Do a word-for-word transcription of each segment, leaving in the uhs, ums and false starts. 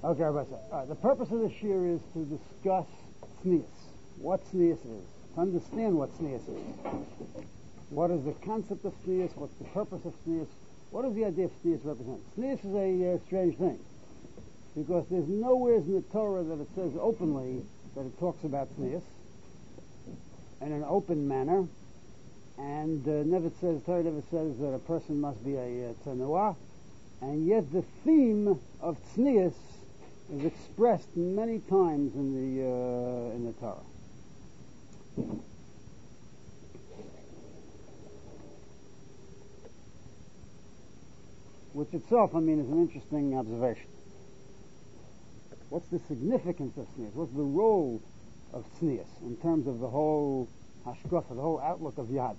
Okay, Rabbi. All right, the purpose of the shir is to discuss tznius. What tznius is. To understand what tznius is. What is the concept of tznius? What's the purpose of tznius? What does the idea of tznius represent? Tznius is a uh, strange thing. Because there's nowhere in the Torah that it says openly that it talks about tznius in an open manner. And uh, never says, Torah never says that a person must be a uh, tzanua. And yet the theme of tznius is expressed many times in the uh, in the Torah. Which itself, I mean, is an interesting observation. What's the significance of tznius? What's the role of tznius in terms of the whole hashkafa, the whole outlook of Yadus?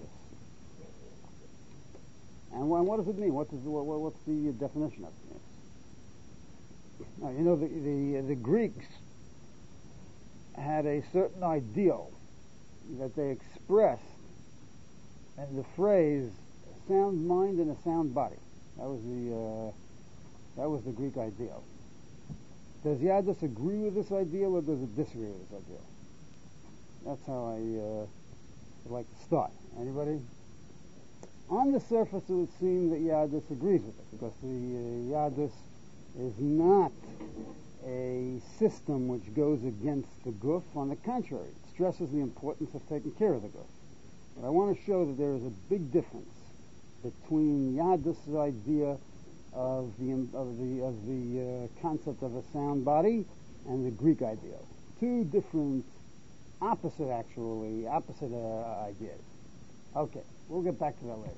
And what does it mean? What is, what, what's the definition of tznius? Now, you know, the, the, the Greeks had a certain ideal that they expressed in the phrase a sound mind and a sound body. That was the uh, that was the Greek ideal. Does Yadus agree with this ideal or does it disagree with this ideal? That's how I uh, would like to start. Anybody? On the surface, it would seem that Yadus agrees with it because the uh, Yadus is not a system which goes against the guf. On the contrary, it stresses the importance of taking care of the guf. But I want to show that there is a big difference between Yadus' idea of the of the of the uh, concept of a sound body and the Greek ideal. Two different, opposite actually, opposite uh, ideas. Okay, we'll get back to that later.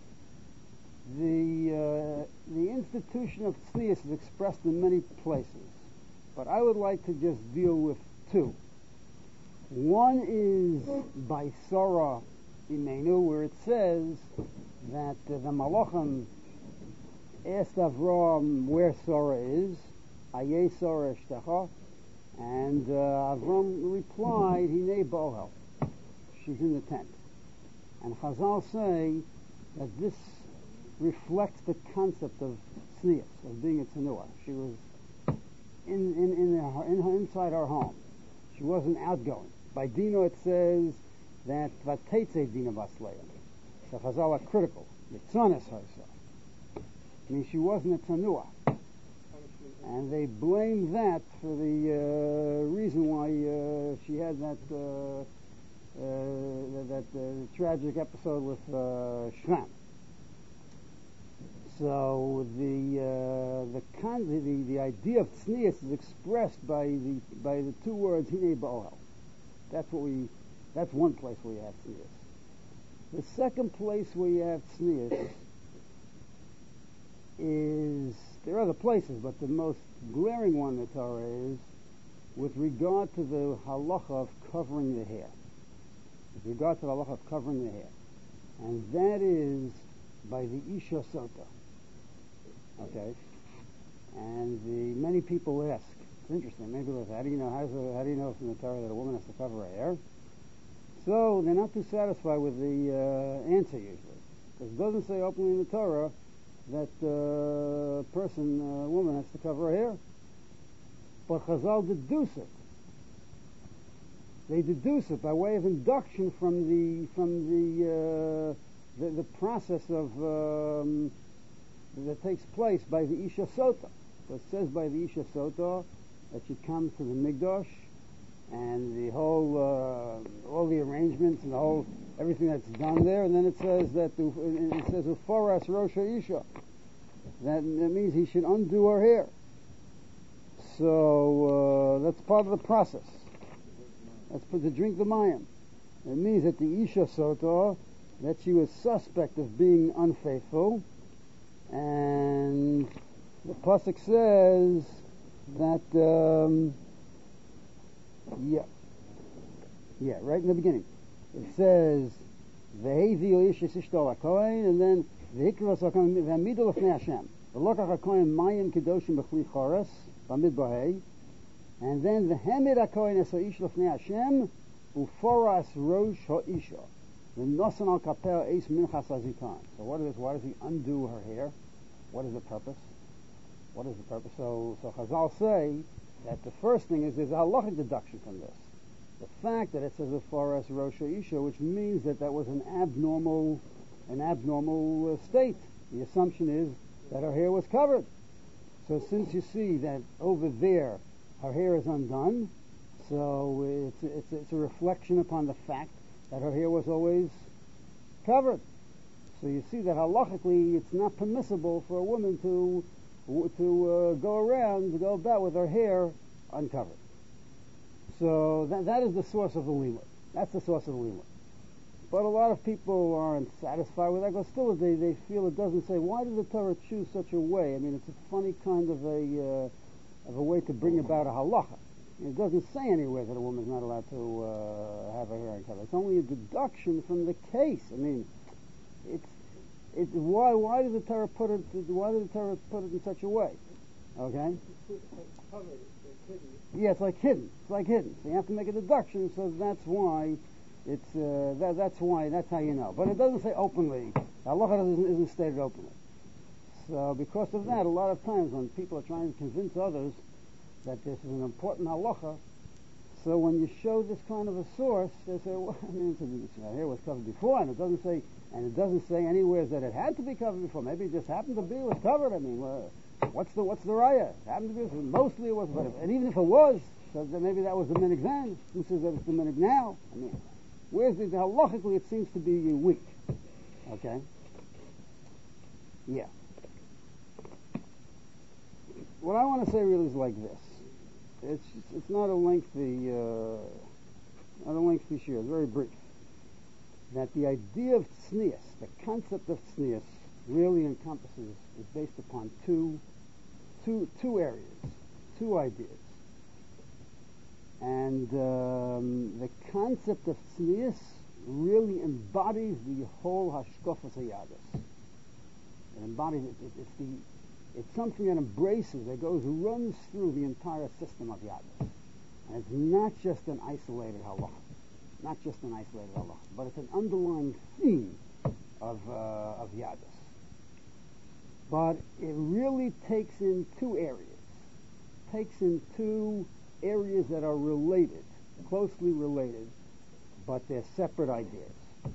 The uh, the institution of tznius is expressed in many places, but I would like to just deal with two. One is by Sarah Imenu, where it says that uh, the Malachim asked Avram where Sarah is, Ayeh Sarah Eshtecha, and uh, Avram replied, Hinei Bohel, she's in the tent. And Chazal say that this reflects the concept of tznius, of being a tzanua. She was in in in, her, in her, inside her home. She wasn't outgoing. By Dino it says that Vatetze Dina Basleya. So Chazal are critical. Yitzonis herself. I mean, she wasn't a tzanua. And they blame that for the uh, reason why uh, she had that uh, uh, that uh, tragic episode with uh, Shrem. So the uh, the, con- the the idea of tznius is expressed by the by the two words Hinei Ba'ohel. That's what we. That's one place where you have tznius. The second place where you have tznius is, there are other places, but the most glaring one in the Torah is with regard to the halacha of covering the hair. With regard to the halacha of covering the hair. And that is by the Isha Sota. Okay? And the many people ask, it's interesting, many people ask, how do you know, how, how do you know from the Torah that a woman has to cover her hair? So they're not too satisfied with the uh, answer usually. Because it doesn't say openly in the Torah that a uh, person, a uh, woman, has to cover her hair. But Chazal deduce it. They deduce it by way of induction from the from the uh, the, the process of um, that takes place by the Isha Sota. So it says by the Isha Sota that she comes to the Mikdash, and the whole uh, all the arrangements and the whole everything that's done there, and then it says that it says Uforas Rosha Isha. That, that means he should undo her hair. So uh, that's part of the process. That's put to drink the mayim. It means that the Isha Sota, that she was suspect of being unfaithful, and the pasuk says that um, yeah, yeah, right in the beginning it says Ve'hevi Isha Sishto HaKohen, and then Ve'hikras HaKohen Ve'amidu L'fnei Hashem V'lokach HaKohen Mayim Kedoshim B'chli Choros B'amid Bohei. And then the Hamid HaKohen Es HaIsh L'fnei Hashem Uforas Rosh HaIsha V'nosan Al Kapel Eis Minchas HaZikan. So what is, why does he undo her hair? What is the purpose? What is the purpose? So, so Chazal say that the first thing is there's a halachic deduction from this. The fact that it says as far as Rosh Isha, which means that that was an abnormal, an abnormal uh, state. The assumption is that her hair was covered. So since you see that over there her hair is undone, so it's it's it's a reflection upon the fact that her hair was always covered. So you see that halachically it's not permissible for a woman to to uh, go around, to go about with her hair uncovered. So that that is the source of the limud. That's the source of the limud. But a lot of people aren't satisfied with that, because still they, they feel it doesn't say, why did the Torah choose such a way? I mean, it's a funny kind of a uh, of a way to bring about a halacha. It doesn't say anywhere that a woman's not allowed to uh, have her hair uncovered. It's only a deduction from the case. I mean, it's it why why did the Torah put it why did the Torah put it in such a way? Okay. Yeah, it's like hidden. It's like hidden. So you have to make a deduction. So that's why. It's uh, that, that's why that's how you know. But it doesn't say openly. Halacha isn't, isn't stated openly. So because of that, a lot of times when people are trying to convince others that this is an important halacha, so when you show this kind of a source, they say, well, I mean, her hair was covered before, and it doesn't say, and it doesn't say anywhere that it had to be covered before. Maybe it just happened to be it was covered. I mean, well, what's the what's the raya? It happened to be. Mostly it was, but if, and even if it was, so then maybe that was the minhag then. Who says that it's the minhag now? I mean. Where's the, halachically it seems to be weak. Okay? Yeah. What I want to say really is like this. It's it's not a lengthy uh, not a lengthy shir. It's very brief. That the idea of tznius, the concept of tznius, really encompasses is based upon two two two areas, two ideas. And um, the concept of tznius really embodies the whole hashkafas hayadus. It embodies it, it. It's the it's something that embraces, that goes runs through the entire system of yadus. And it's not just an isolated halacha, not just an isolated halacha, but it's an underlying theme of uh, of yadus. But it really takes in two areas, takes in two. areas that are related, closely related, but they're separate ideas.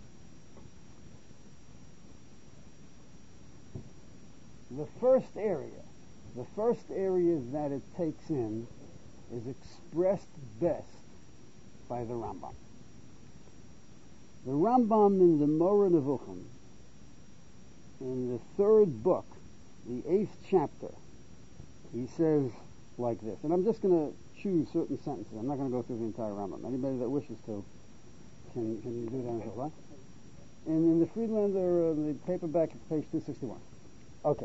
The first area, the first area that it takes in is expressed best by the Rambam. The Rambam in the Moreh Nevuchim, in the third book, the eighth chapter, he says like this, and I'm just going to choose certain sentences. I'm not going to go through the entire Rambam. Anybody that wishes to can can do that as well. And in the Friedlander, uh, the paperback, page two sixty-one. Okay.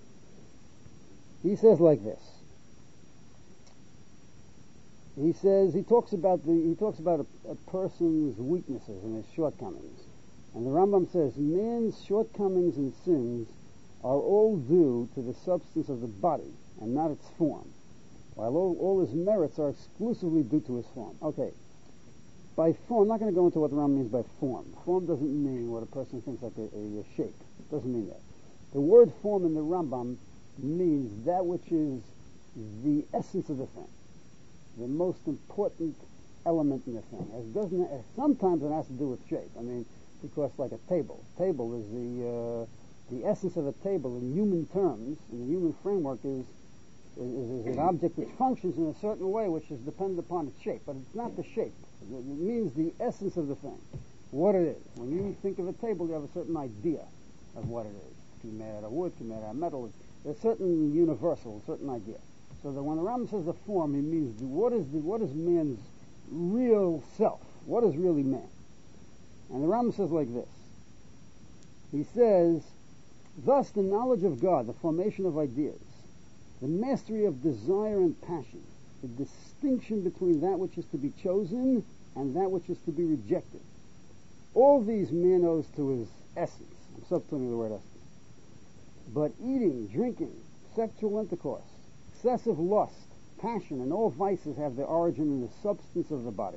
He says like this. He says he talks about the he talks about a, a person's weaknesses and his shortcomings, and the Rambam says man's shortcomings and sins are all due to the substance of the body and not its form, while all, all his merits are exclusively due to his form. Okay, by form, I'm not going to go into what the Rambam means by form. Form doesn't mean what a person thinks like a, a, a shape. It doesn't mean that. The word form in the Rambam means that which is the essence of the thing, the most important element in the thing. It doesn't. It, sometimes it has to do with shape. I mean, because like a table, table is the uh, the essence of a table in human terms, in the human framework is. Is, is an object which functions in a certain way which is dependent upon its shape, but it's not the shape. It means the essence of the thing, what it is. When you think of a table, you have a certain idea of what it is. It can be made out of wood, it can be made out of metal. There's a certain universal, a certain idea. So that when the Rambam says the form, he means the, what is the, what is man's real self? What is really man? And the Rambam says like this. He says, thus the knowledge of God, the formation of ideas, the mastery of desire and passion, the distinction between that which is to be chosen and that which is to be rejected. All these man owes to his essence. I'm substituting the word essence. But eating, drinking, sexual intercourse, excessive lust, passion, and all vices have their origin in the substance of the body.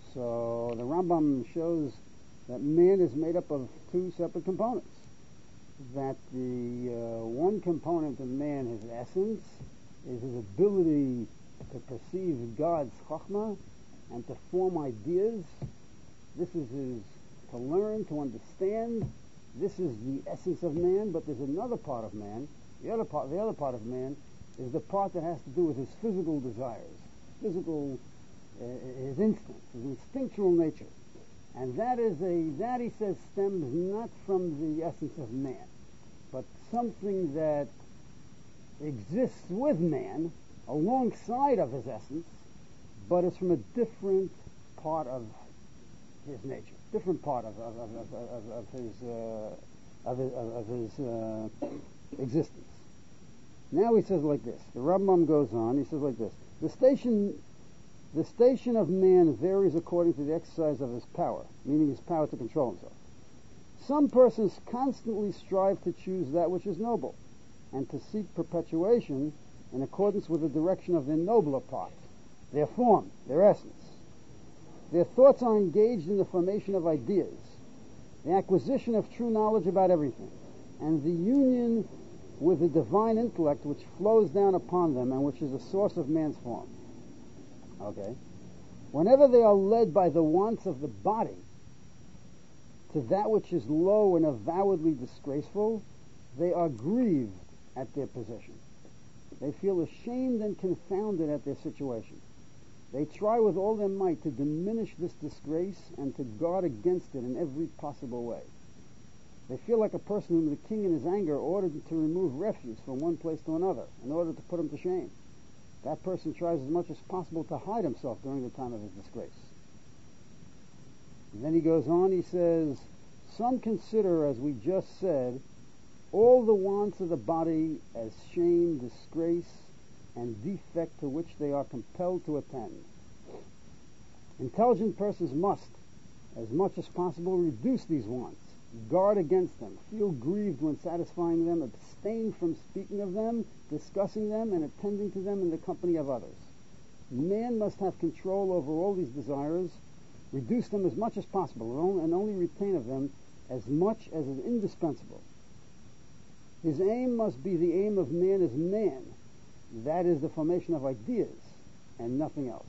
So the Rambam shows that man is made up of two separate components. that the uh, one component of man, his essence, is his ability to perceive God's chachma and to form ideas. This is his, to learn, to understand. This is the essence of man, but there's another part of man. The other part, the other part of man is the part that has to do with his physical desires, physical, uh, his instincts, his instinctual nature. And that is a, that he says stems not from the essence of man, but something that exists with man alongside of his essence, but is from a different part of his nature, different part of, of, of, of, of, of his, uh, of his, of his uh, existence. Now he says like this, the Rambam goes on, he says like this, the station The station of man varies according to the exercise of his power, meaning his power to control himself. Some persons constantly strive to choose that which is noble, and to seek perpetuation in accordance with the direction of their nobler part, their form, their essence. Their thoughts are engaged in the formation of ideas, the acquisition of true knowledge about everything, and the union with the divine intellect which flows down upon them and which is the source of man's form. Okay. Whenever they are led by the wants of the body to that which is low and avowedly disgraceful, they are grieved at their position. They feel ashamed and confounded at their situation. They try with all their might to diminish this disgrace and to guard against it in every possible way. They feel like a person whom the king in his anger ordered to remove refuse from one place to another in order to put him to shame. That person tries as much as possible to hide himself during the time of his disgrace. And then he goes on, he says, some consider, as we just said, all the wants of the body as shame, disgrace, and defect to which they are compelled to attend. Intelligent persons must, as much as possible, reduce these wants, guard against them, feel grieved when satisfying them, abstain from speaking of them, discussing them, and attending to them in the company of others. Man must have control over all these desires, reduce them as much as possible, and only retain of them as much as is indispensable. His aim must be the aim of man as man, that is the formation of ideas, and nothing else.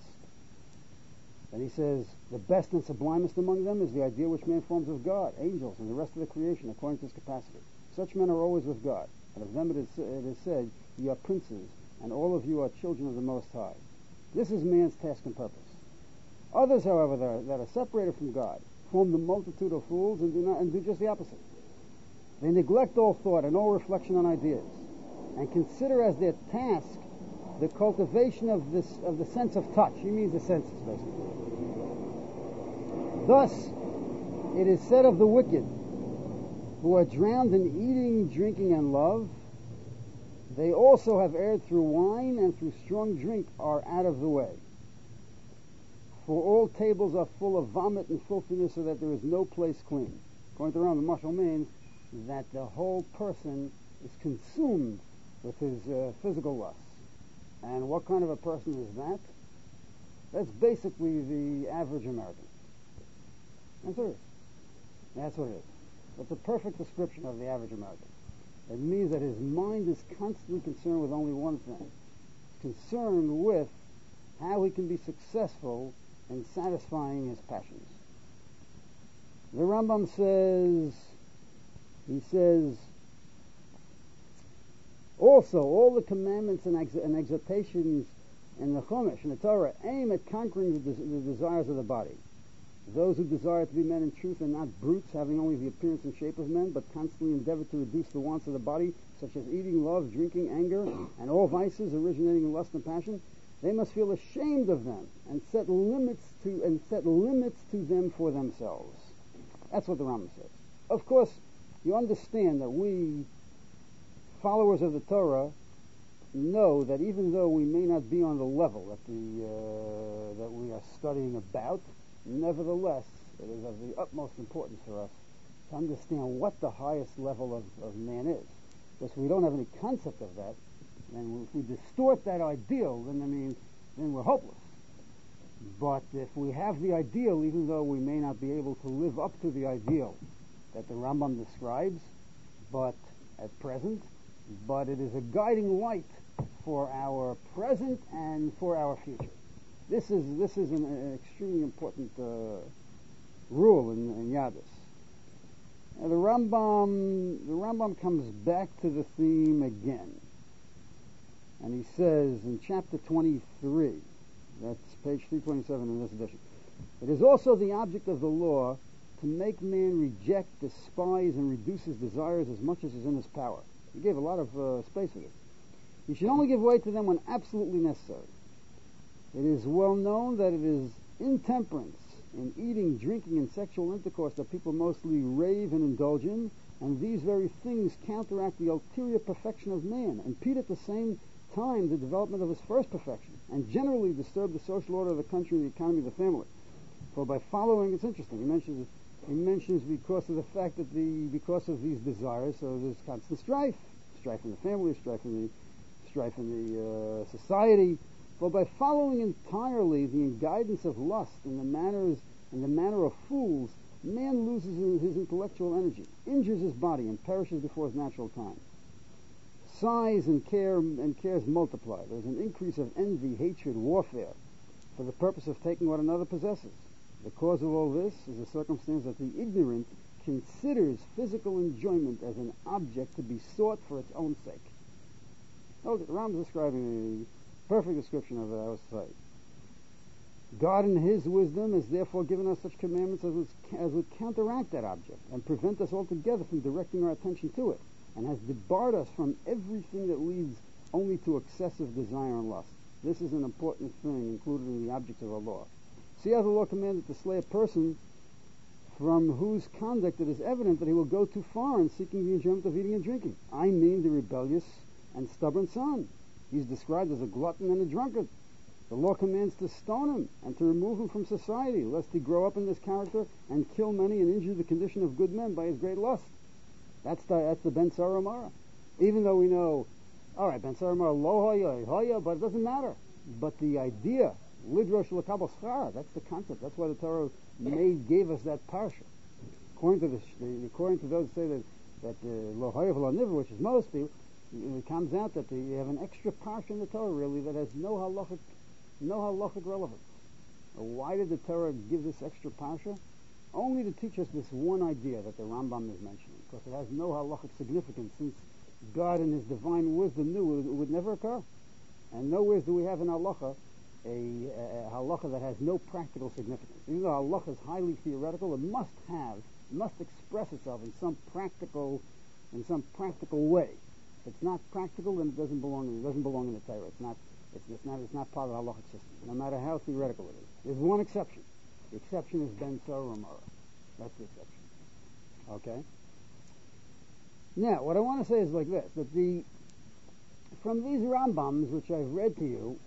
And he says, the best and sublimest among them is the idea which man forms of God, angels, and the rest of the creation according to his capacity. Such men are always with God, and of them it is, it is said, ye are princes, and all of you are children of the Most High. This is man's task and purpose. Others, however, that are, that are separated from God, form the multitude of fools and do not and do just the opposite. They neglect all thought and all reflection on ideas, and consider as their task the cultivation of this of the sense of touch. He means the senses, basically. Thus, it is said of the wicked, who are drowned in eating, drinking, and love, they also have erred through wine, and through strong drink are out of the way. For all tables are full of vomit and filthiness, so that there is no place clean. According to Rambam, the mashal means that the whole person is consumed with his uh, physical lusts. And what kind of a person is that? That's basically the average American. That's it. That's what it is. That's a perfect description of the average American. It means that his mind is constantly concerned with only one thing. It's concerned with how he can be successful in satisfying his passions. The Rambam says, he says, also, all the commandments and, ex- and exhortations in the Chumash, in the Torah, aim at conquering the, des- the desires of the body. Those who desire to be men in truth are not brutes, having only the appearance and shape of men, but constantly endeavor to reduce the wants of the body, such as eating, love, drinking, anger, and all vices originating in lust and passion. They must feel ashamed of them and set limits to and set limits to them for themselves. That's what the Rambam says. Of course, you understand that we, followers of the Torah, know that even though we may not be on the level that the uh, that we are studying about, nevertheless, it is of the utmost importance for us to understand what the highest level of, of man is. Because if we don't have any concept of that, then if we distort that ideal, then I mean, then we're hopeless. But if we have the ideal, even though we may not be able to live up to the ideal that the Rambam describes, but at present, but it is a guiding light for our present and for our future. This is this is an, an extremely important uh, rule in, in Yadus. Now the Rambam the Rambam comes back to the theme again, and he says in chapter twenty-three, that's page three twenty-seven in this edition, it is also the object of the law to make man reject, despise, and reduce his desires as much as is in his power. He gave a lot of uh, space for this. He should only give way to them when absolutely necessary. It is well known that it is intemperance in eating, drinking, and sexual intercourse that people mostly rave and indulge in, and these very things counteract the ulterior perfection of man, impede at the same time the development of his first perfection, and generally disturb the social order of the country and the economy of the family. For by following, it's interesting, he mentions he mentions because of the fact that the because of these desires, so there's constant strife, strife in the family, strife in the strife in the uh, society. For by following entirely the guidance of lust and the manners and the manner of fools, man loses his intellectual energy, injures his body, and perishes before his natural time. Sighs and care and cares multiply. There's an increase of envy, hatred, warfare, for the purpose of taking what another possesses. The cause of all this is the circumstance that the ignorant considers physical enjoyment as an object to be sought for its own sake. Oh, Ram is describing a perfect description of our society. God in his wisdom has therefore given us such commandments as would, as would counteract that object and prevent us altogether from directing our attention to it, and has debarred us from everything that leads only to excessive desire and lust. This is an important thing included in the object of our law. See how the law commanded to slay a person from whose conduct it is evident that he will go too far in seeking the enjoyment of eating and drinking. I mean the rebellious and stubborn son. He's described as a glutton and a drunkard. The law commands to stone him and to remove him from society, lest he grow up in this character and kill many and injure the condition of good men by his great lust. That's the, that's the Ben Sarah Mara. Even though we know, all right, Ben Sarah Mara, lo hoya, hoya, but it doesn't matter. But the idea, lidrosh l'kabel schara, that's the concept. That's why the Torah made, gave us that parsha. According to the, according to those who say that that lo hoya v'lo niver, which is most people, it comes out that they have an extra parsha in the Torah really that has no halachic, no halachic relevance. Why did the Torah give this extra parsha? Only to teach us this one idea that the Rambam is mentioning, because it has no halachic significance, since God in his divine wisdom knew it would never occur. And nowhere do we have in halacha a, a, a halacha that has no practical significance. Even though halacha is highly theoretical, it must have, must express itself in some practical, in some practical way. If it's not practical, then it doesn't belong. It doesn't belong in the Torah. It's not. It's, it's not. It's not part of the halachic system, no matter how theoretical it is. There's one exception. The exception is Ben Sarah Mara. That's the exception. Okay? Now, what I want to say is like this, that the from these Rambams, which I've read to you,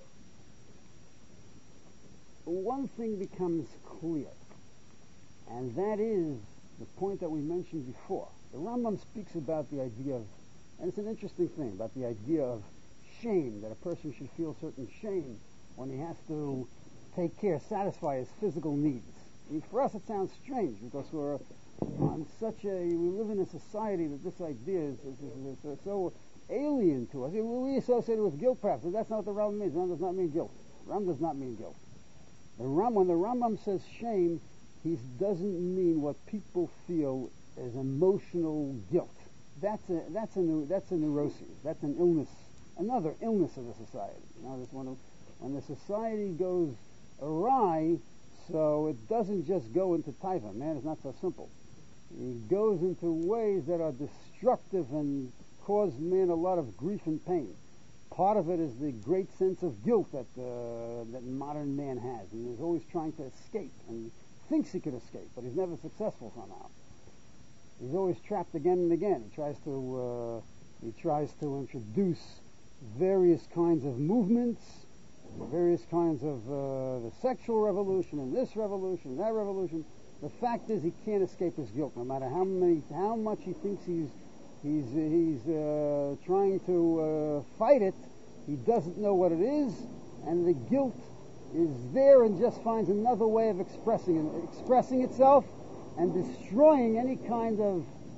one thing becomes clear, and that is the point that we mentioned before. The Rambam speaks about the idea of, and it's an interesting thing, about the idea of shame, that a person should feel certain shame when he has to take care, satisfy his physical needs. I mean, for us it sounds strange because we're on such a, we live in a society that this idea is, is, is, is so alien to us. We associate it with guilt perhaps, but that's not what the Rambam means. The Rambam does not mean guilt. The Rambam does not mean guilt. The Ram, when the Rambam says shame, he doesn't mean what people feel as emotional guilt. That's a, that's a, that's a neurosis. That's an illness, another illness of the society. You know, this one, when the society goes awry, so it doesn't just go into taiva. Man is not so simple. It goes into ways that are destructive and cause man a lot of grief and pain. Part of it is the great sense of guilt that uh, that modern man has. And he's always trying to escape, and he thinks he could escape, but he's never successful somehow. He's always trapped again and again. He tries to uh, he tries to introduce various kinds of movements, various kinds of uh, the sexual revolution and this revolution, that revolution. The fact is, he can't escape his guilt, no matter how many, how much he thinks he's he's he's uh, trying to uh, fight it. He doesn't know what it is, and the guilt is there, and just finds another way of expressing it, expressing itself, and destroying any kind of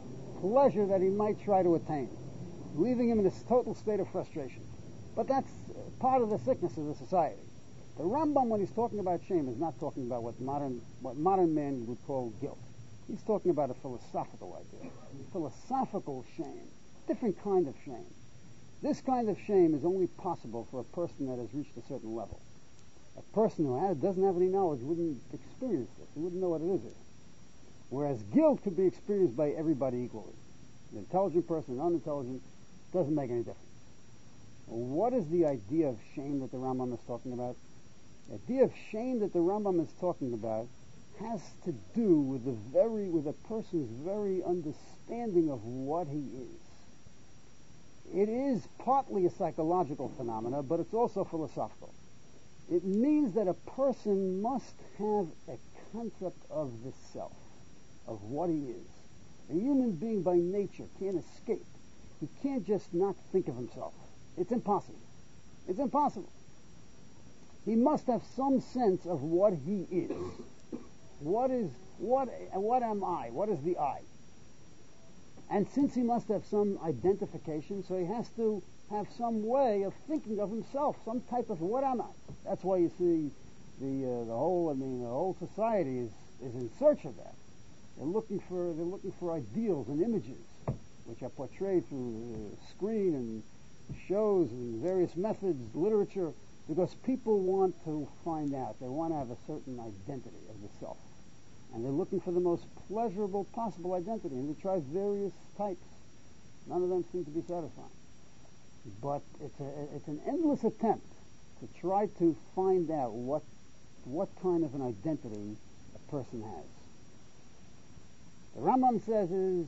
pleasure that he might try to attain, leaving him in a total state of frustration. But that's part of the sickness of the society. The Rambam, when he's talking about shame, is not talking about what modern what modern man would call guilt. He's talking about a philosophical idea, philosophical shame, different kind of shame. This kind of shame is only possible for a person that has reached a certain level. A person who has, doesn't have any knowledge wouldn't experience this. He wouldn't know what it is. Whereas guilt could be experienced by everybody equally. An intelligent person, an unintelligent, doesn't make any difference. What is the idea of shame that the Rambam is talking about? The idea of shame that the Rambam is talking about has to do with the very, with a person's very understanding of what he is. It is partly a psychological phenomena, but it's also philosophical. It means that a person must have a concept of the self, of what he is. A human being by nature can't escape. He can't just not think of himself. It's impossible. It's impossible. He must have some sense of what he is. What is, what, what am I? What is the I? And since he must have some identification, so he has to have some way of thinking of himself, some type of what am I? That's why you see the uh, the whole I mean the whole society is, is in search of that. They're looking for they're looking for ideals and images which are portrayed through the screen and shows and various methods, literature, because people want to find out. They want to have a certain identity of the self. And they're looking for the most pleasurable possible identity, and they try various types. None of them seem to be satisfying. But it's a, it's an endless attempt to try to find out what what kind of an identity a person has. The Rambam says is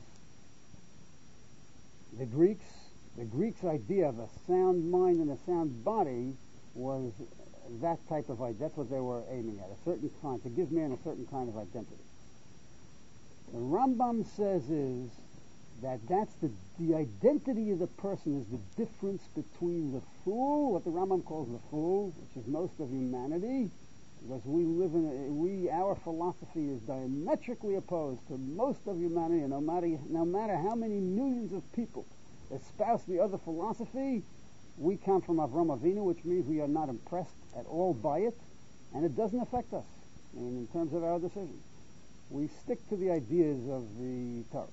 the Greeks, the Greeks' idea of a sound mind and a sound body was that type of identity. That's what they were aiming at, a certain kind, to give man a certain kind of identity. The Rambam says is that that's the, the identity of the person is the difference between the fool, what the Rambam calls the fool, which is most of humanity, because we live in a, we, our philosophy is diametrically opposed to most of humanity, and no matter, no matter how many millions of people espouse the other philosophy, we come from Avram Avinu, which means we are not impressed at all by it, and it doesn't affect us I mean, in terms of our decisions. We stick to the ideas of the Torah.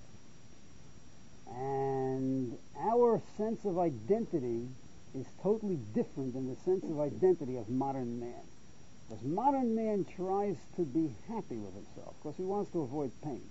And our sense of identity is totally different than the sense of identity of modern man. Because modern man tries to be happy with himself, because he wants to avoid pain.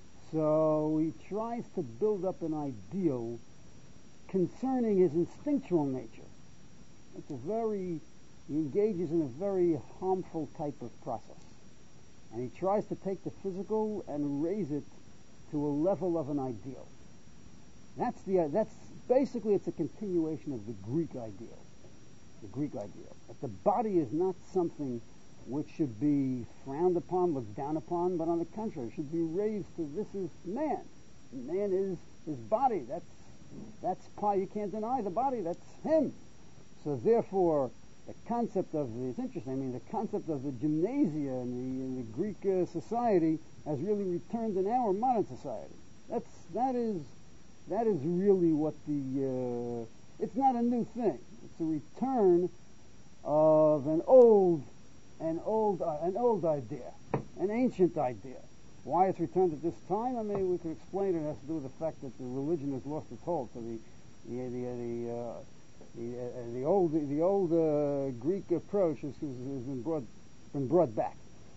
So he tries to build up an ideal concerning his instinctual nature. It's a very, he engages in a very harmful type of process. And he tries to take the physical and raise it to a level of an ideal. That's the, that's basically, it's a continuation of the Greek ideal. The Greek ideal. That the body is not something which should be frowned upon, looked down upon, but on the contrary, should be raised to, this is man. Man is his body. That's That's part, you can't deny the body, that's him. So therefore, the concept of the, it's interesting, I mean, the concept of the gymnasia in the, in the Greek uh, society has really returned in our modern society. That's, that is, that is really what the, uh, it's not a new thing. It's a return of an old, an old, uh, an old idea, an ancient idea. Why it's returned at this time? I mean, we could explain it. It has to do with the fact that the religion has lost its hold. So the the the the, uh, the, uh, the old the, the old uh, Greek approach has, has been brought been brought back.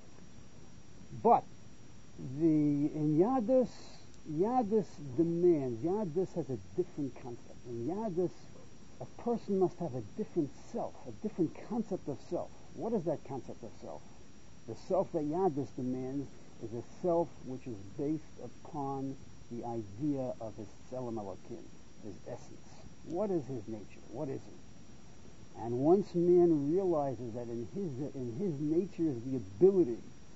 But the in Yadus, Yadus demands. Yadus has a different concept. In Yadus, a person must have a different self, a different concept of self. What is that concept of self? The self that Yadus demands is a self which is based upon the idea of his Tselem Elokim, his essence. What is his nature? What is he? And once man realizes that in his in his nature is the ability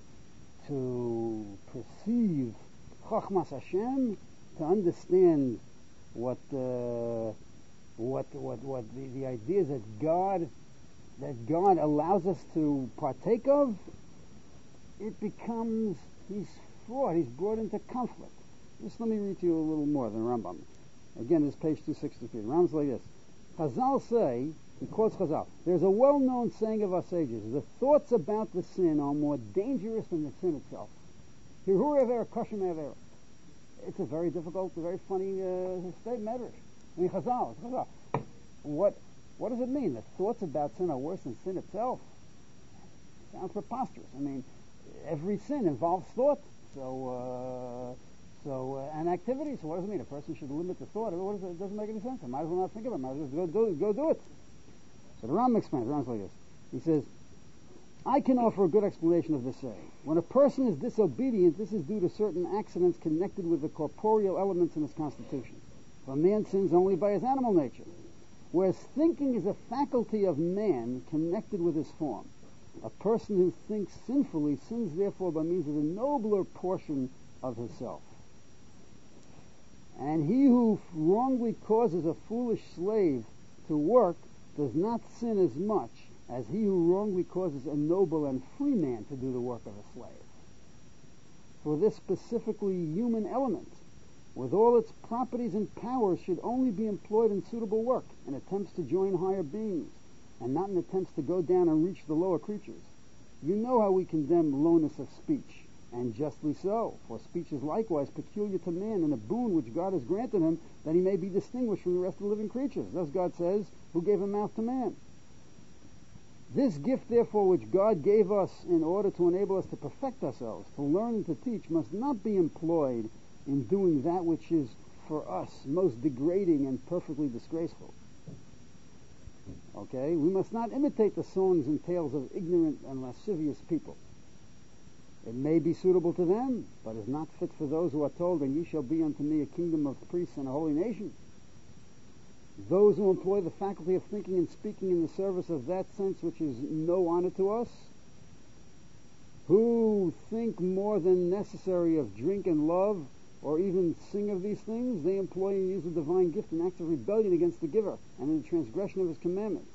to perceive Chochmas Hashem, to understand what uh, what what what the, the ideas that God that God allows us to partake of, it becomes, he's fraught, he's brought into conflict. Just let me read to you a little more than Rambam. Again, this is page two sixty-three. The Rambam's like this. Chazal say, he quotes Chazal, there's a well-known saying of our sages, the thoughts about the sin are more dangerous than the sin itself. It's a very difficult, a very funny uh, statement. I mean, Chazal, Chazal. What, what does it mean? The thoughts about sin are worse than sin itself? Sounds preposterous. I mean, every sin involves thought. So, uh, so uh, and activity. So what does it mean? A person should limit the thought. What does it, it doesn't make any sense. I might as well not think of it. I might as well go do, go do it. So the Ram explains. The Ram's like this. He says, I can offer a good explanation of this saying. When a person is disobedient, this is due to certain accidents connected with the corporeal elements in his constitution. For a man sins only by his animal nature, whereas thinking is a faculty of man connected with his form. A person who thinks sinfully sins therefore by means of the nobler portion of his self. And he who wrongly causes a foolish slave to work does not sin as much as he who wrongly causes a noble and free man to do the work of a slave. For this specifically human element, with all its properties and powers, should only be employed in suitable work, in attempts to join higher beings, and not in attempts to go down and reach the lower creatures. You know how we condemn lowness of speech, and justly so, for speech is likewise peculiar to man, and a boon which God has granted him, that he may be distinguished from the rest of the living creatures. Thus God says, who gave a mouth to man? This gift, therefore, which God gave us in order to enable us to perfect ourselves, to learn and to teach, must not be employed in doing that which is, for us, most degrading and perfectly disgraceful. Okay? We must not imitate the songs and tales of ignorant and lascivious people. It may be suitable to them, but is not fit for those who are told, and ye shall be unto me a kingdom of priests and a holy nation. Those who employ the faculty of thinking and speaking in the service of that sense which is no honor to us, who think more than necessary of drink and love, or even sing of these things, they employ and use the divine gift in acts of rebellion against the giver, and in the transgression of his commandments.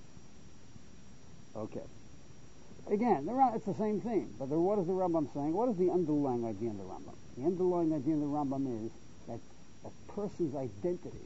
Okay. Again, it's the same thing, but the, what is the Rambam saying? What is the underlying idea in the Rambam? The underlying idea in the Rambam is that a person's identity,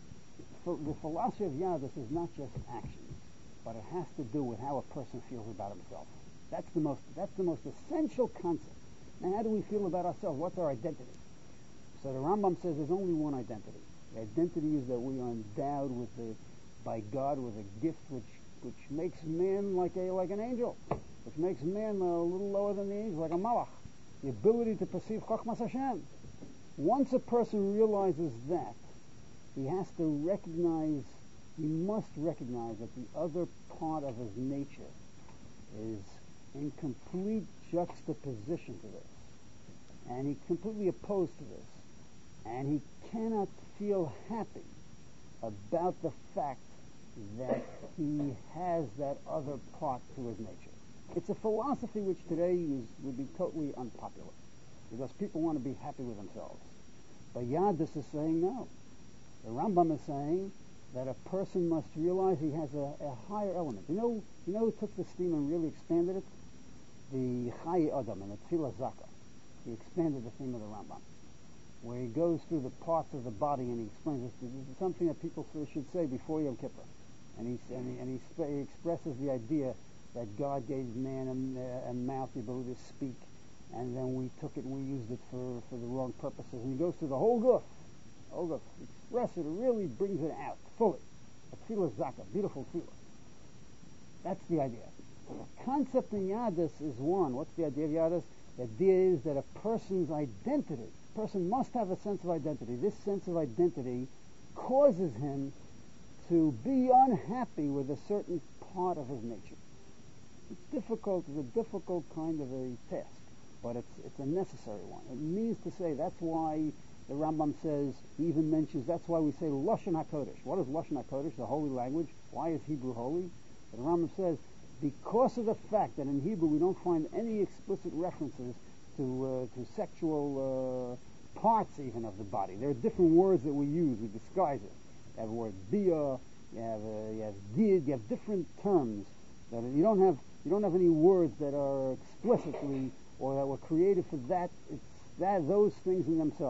the philosophy of Yadus is not just actions, but it has to do with how a person feels about himself. That's the most, that's the most essential concept. Now, how do we feel about ourselves? What's our identity? So the Rambam says there's only one identity. The identity is that we are endowed with the, by God with a gift which, which makes man like a like an angel, which makes man a little lower than the angel, like a malach. The ability to perceive Chochmas Hashem. Once a person realizes that, he has to recognize, he must recognize that the other part of his nature is in complete juxtaposition to this. And he's completely opposed to this. And he cannot feel happy about the fact that he has that other part to his nature. It's a philosophy which today is, would be totally unpopular, because people want to be happy with themselves. But Yadus is saying no. The Rambam is saying that a person must realize he has a, a higher element. You know, you know who took this theme and really expanded it? The Chai Adam and the Tfilah Zaka. He expanded the theme of the Rambam, where he goes through the parts of the body and he explains this. This is something that people should say before Yom Kippur. And he, and he, and he, sp- he expresses the idea that God gave man a, a mouth, the ability to speak, and then we took it and we used it for, for the wrong purposes. And he goes through the whole guf. Oh, look, express it, really brings it out fully. A tefillah zaka, beautiful tefillah. That's the idea. The concept in Yadus is one. What's the idea of Yadus? The idea is that a person's identity, a person must have a sense of identity. This sense of identity causes him to be unhappy with a certain part of his nature. It's difficult, it's a difficult kind of a task, but it's it's a necessary one. It means to say that's why the Rambam says, he even mentions, that's why we say Lashon HaKodesh. What is Lashon HaKodesh, the holy language? Why is Hebrew holy? But the Rambam says, because of the fact that in Hebrew we don't find any explicit references to uh, to sexual uh, parts even of the body. There are different words that we use, we disguise it. You have the word bia, you have uh, you have did, you have different terms that you don't have. You don't have any words that are explicitly or that were created for that. It's that those things in themselves.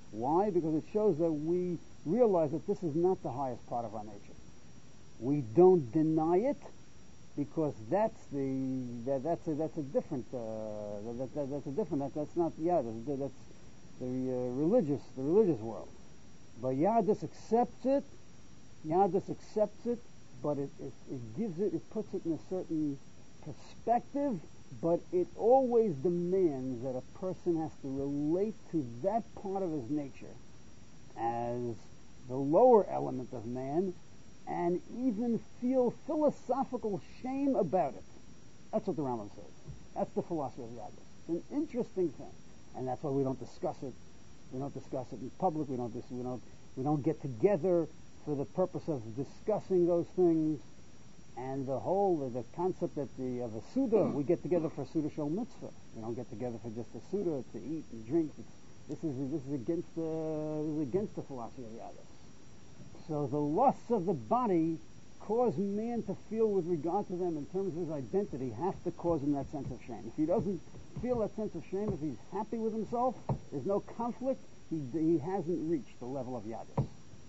Why? Because it shows that we realize that this is not the highest part of our nature. We don't deny it, because that's the that, that's a that's a different uh, that, that, that's a different that, that's not yeah that's, that's the uh, religious the religious world. But Yadus accepts it. Yadus accepts it, but it, it it gives it it puts it in a certain perspective. But it always demands that a person has to relate to that part of his nature as the lower element of man, and even feel philosophical shame about it. That's what the Rambam says. That's the philosophy of Yadus. It's an interesting thing, and that's why we don't discuss it. We don't discuss it in public. We don't. We don't. We don't get together for the purpose of discussing those things. And the whole, the concept that the of a Suda, we get together for Suda Shel Mitzvah. We don't get together for just a Suda to eat and drink. It's, this is this is against the this is against the philosophy of Yadus. So the lusts of the body cause man to feel with regard to them in terms of his identity, have to cause him that sense of shame. If he doesn't feel that sense of shame, if he's happy with himself, there's no conflict, he he hasn't reached the level of Yadus.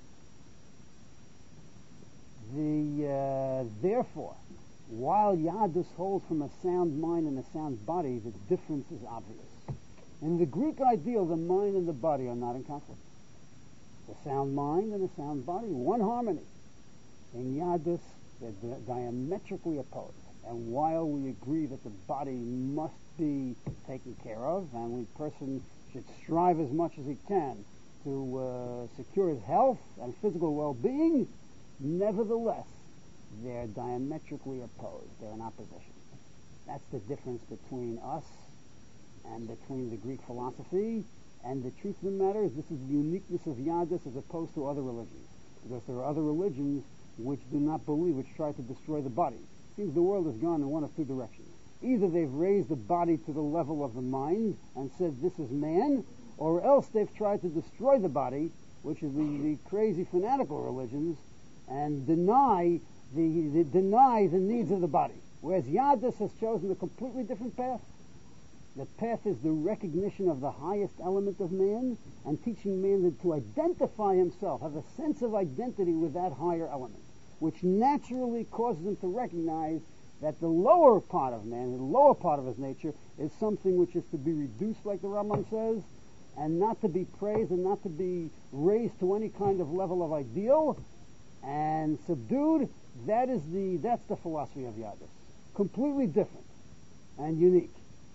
The, uh, therefore, while Yadus holds from a sound mind and a sound body, the difference is obvious. In the Greek ideal, the mind and the body are not in conflict. The sound mind and the sound body, one harmony. In Yadus, they're di- diametrically opposed. And while we agree that the body must be taken care of, and the person should strive as much as he can to uh, secure his health and physical well-being, nevertheless, they're diametrically opposed. They're in opposition. That's the difference between us and between the Greek philosophy. And the truth of the matter is, this is the uniqueness of Yadus as opposed to other religions. Because there are other religions which do not believe, which try to destroy the body. It seems the world has gone in one of two directions. Either they've raised the body to the level of the mind and said, this is man, or else they've tried to destroy the body, which is the, the crazy fanatical religions, and deny the, the deny the needs of the body. Whereas Yadus has chosen a completely different path. The path is the recognition of the highest element of man and teaching man to identify himself, have a sense of identity with that higher element, which naturally causes him to recognize that the lower part of man, the lower part of his nature, is something which is to be reduced, like the Rambam says, and not to be praised and not to be raised to any kind of level of ideal and subdued. That is the that's the philosophy of Yadus. Completely different and unique.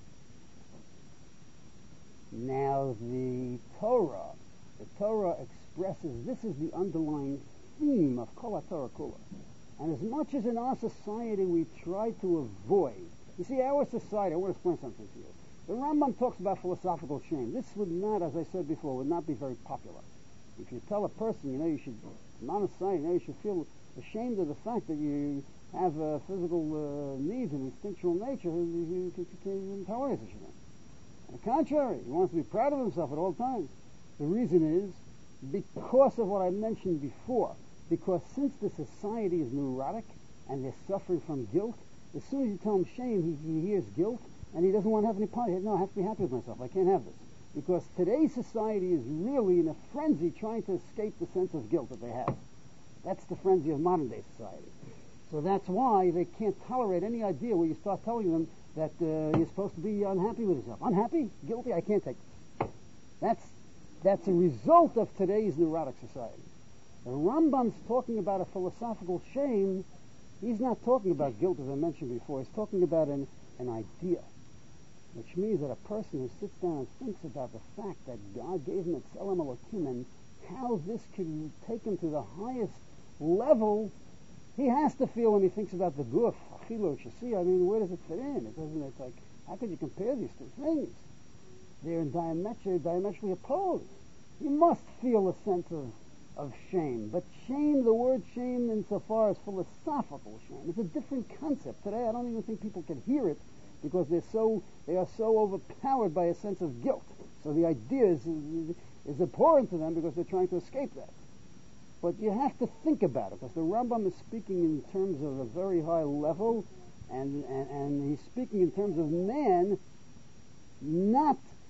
Now the Torah, the Torah expresses, this is the underlying theme of Kol HaTorah Kula. And as much as in our society we try to avoid, you see, our society, I want to explain something to you. The Rambam talks about philosophical shame. This would not, as I said before, would not be very popular. If you tell a person, you know, you should, non society, you know, you should feel ashamed of the fact that you have uh, physical uh, needs and instinctual nature, you can tolerate such a thing. On the contrary, he wants to be proud of himself at all times. The reason is because of what I mentioned before. Because since the society is neurotic and they're suffering from guilt, as soon as you tell him shame, he, he hears guilt and he doesn't want to have any part. No, I have to be happy with myself. I can't have this. Because today's society is really in a frenzy trying to escape the sense of guilt that they have. That's the frenzy of modern day society. So that's why they can't tolerate any idea where you start telling them that uh, you're supposed to be unhappy with yourself. Unhappy? Guilty? I can't take this. That's, that's a result of today's neurotic society. The Rambam's talking about a philosophical shame. He's not talking about guilt, as I mentioned before. He's talking about an, an idea, which means that a person who sits down and thinks about the fact that God gave him a Tzelem Elokim and how this could take him to the highest level, he has to feel when he thinks about the guf, achilo, shasi. I mean, where does it fit in? It doesn't. It's like, how could you compare these two things? They're in diametri- diametrically opposed. You must feel a sense of, of shame. But shame, the word shame insofar as philosophical shame, it's a different concept. Today I don't even think people can hear it because they're so, they are so overpowered by a sense of guilt. So the idea is, is abhorrent to them because they're trying to escape that. But you have to think about it, because the Rambam is speaking in terms of a very high level, and, and, and he's speaking in terms of man, not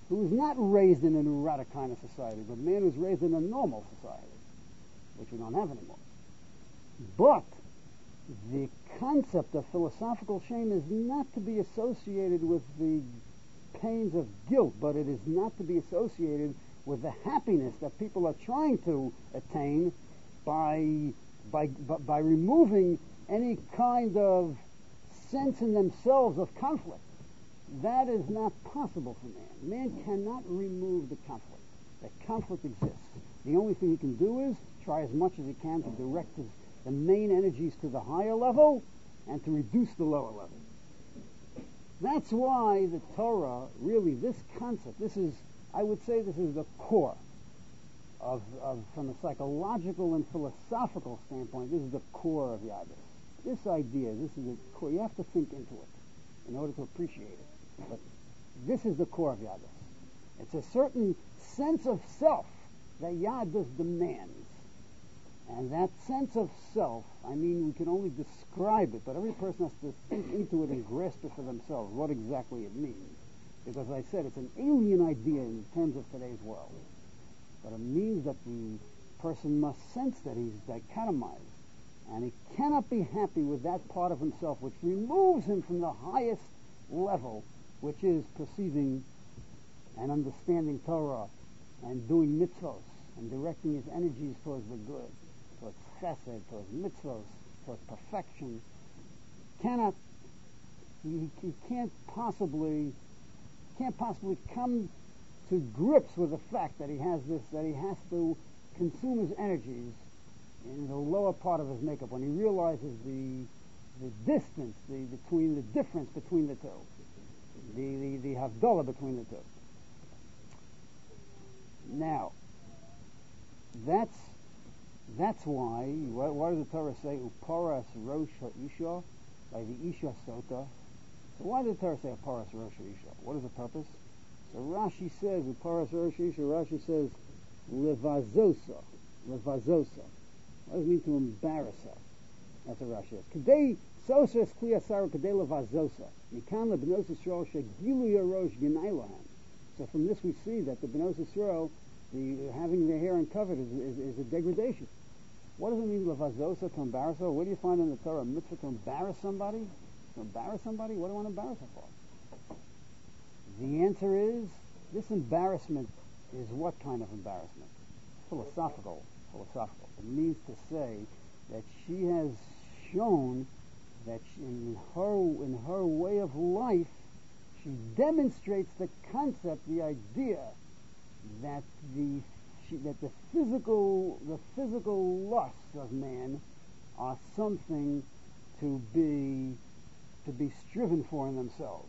who is not raised in a neurotic kind of society, but a man who's raised in a normal society, which we don't have anymore. But the concept of philosophical shame is not to be associated with the pains of guilt, but it is not to be associated with the happiness that people are trying to attain by by by, by removing any kind of sense in themselves of conflict. That is not possible for man. Man cannot remove the conflict. The conflict exists. The only thing he can do is try as much as he can to direct his, the main energies to the higher level and to reduce the lower level. That's why the Torah, really, this concept, this is, I would say this is the core of, of from a psychological and philosophical standpoint, this is the core of Yadus. This idea, this is the core. You have to think into it in order to appreciate it. But this is the core of Yadus. It's a certain sense of self that Yadus demands. And that sense of self, I mean, we can only describe it, but every person has to think into it and grasp it for themselves, what exactly it means. Because as I said, it's an alien idea in terms of today's world. But it means that the person must sense that he's dichotomized, and he cannot be happy with that part of himself which removes him from the highest level, which is perceiving and understanding Torah and doing mitzvos and directing his energies towards the good, towards chesed, towards mitzvos, towards perfection. Cannot, he, he can't possibly, can't possibly come to grips with the fact that he has this, that he has to consume his energies in the lower part of his makeup when he realizes the the distance, the between the difference between the two, the the, the havdalah between the two. Now, that's that's why. What, what does the Torah say? Uparas rosh ha'isha, by the isha sota. So why did the Torah say uparas rosh ha'isha? What is the purpose? So Rashi says uparas rosh ha'isha. Rashi says levazosa, levazosa. What does it mean to embarrass her? That's what Rashi says. Kadei sosa es kli asara kadei levazosa. Mikan lebenos Yisrael shegilu yarosh ginai lahem. So from this we see that the benos Yisrael, the having their hair uncovered is, is, is a degradation. What does it mean levazosa, to embarrass her? Where do you find in the Torah a mitzvah to embarrass somebody? To embarrass somebody? What do you want to embarrass her for? The answer is, this embarrassment is what kind of embarrassment? Philosophical. Philosophical. It means to say that she has shown that she, in her in her way of life, she demonstrates the concept, the idea that the she, that the physical the physical lusts of man are something to be to be striven for in themselves.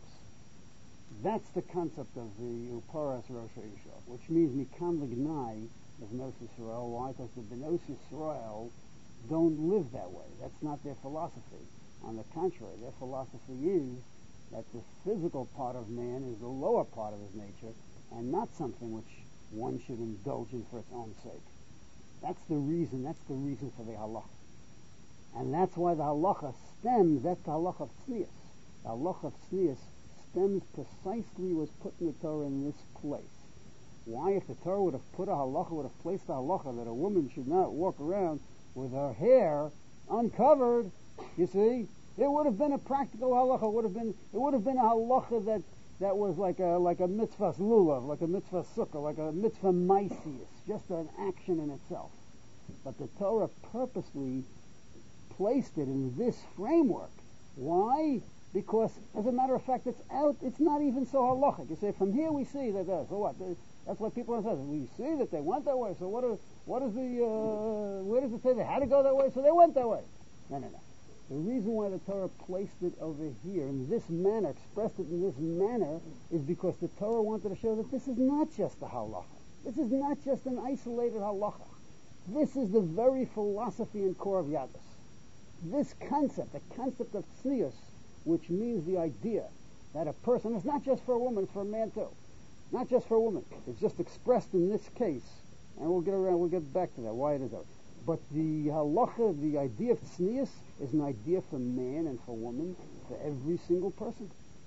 That's the concept of the Uparas Rosh Hashanah, which means Mikan Lignai of Benos Yisrael. Why? Because the Benos Yisrael don't live that way. That's not their philosophy. On the contrary, their philosophy is that the physical part of man is the lower part of his nature and not something which one should indulge in for its own sake. That's the reason, that's the reason for the halacha. And that's why the halacha stems, that's the halacha of tznius. The halacha of tznius stems precisely, was put in the Torah in this place. Why? If the Torah would have put a halacha, would have placed a halacha that a woman should not walk around with her hair uncovered, you see, it would have been a practical halacha. It would have been, it would have been a halacha that, that was like a like a mitzvah lulav, like a mitzvah sukkah, like a mitzvah maisius, just an action in itself. But the Torah purposely placed it in this framework. Why? Because, as a matter of fact, it's out. It's not even so halachic. You say, from here we see that. Uh, so what? That's what people are saying. We see that they went that way. So what? Are, what is the? Uh, where does it say they had to go that way? So they went that way. No, no, no. The reason why the Torah placed it over here in this manner, expressed it in this manner, is because the Torah wanted to show that this is not just a halacha. This is not just an isolated halacha. This is the very philosophy and core of Yadus. This concept, the concept of tznius, which means the idea that a person, it's not just for a woman, it's for a man too. Not just for a woman. It's just expressed in this case, and we'll get around, we'll get back to that, why it is that. But the halacha, the idea of tznius, is an idea for man and for woman, for every single person.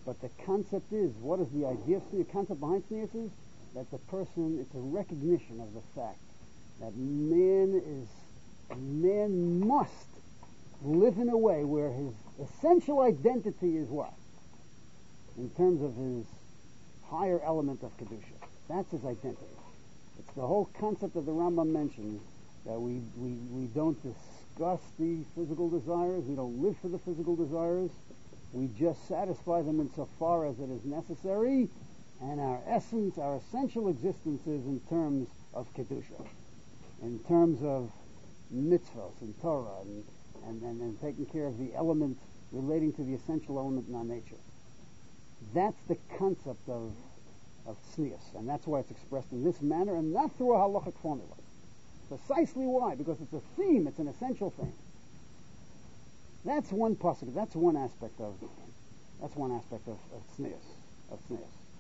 But the concept is, what is the idea of tznius? The concept behind tznius is that the person, it's a recognition of the fact that man is, man must live in a way where his essential identity is what? In terms of his higher element of Kedusha. That's his identity. It's the whole concept that the Rambam mentions, that we, we, we don't discuss the physical desires, we don't live for the physical desires, we just satisfy them insofar as it is necessary, and our essence, our essential existence is in terms of Kedusha, in terms of mitzvahs and Torah, and, and, and, and taking care of the element relating to the essential element in our nature. That's the concept of of tznius, and that's why it's expressed in this manner and not through a halachic formula. Precisely why? Because it's a theme, it's an essential thing. That's one pasuk, that's one aspect of that's one aspect of, of tznius, of tznius.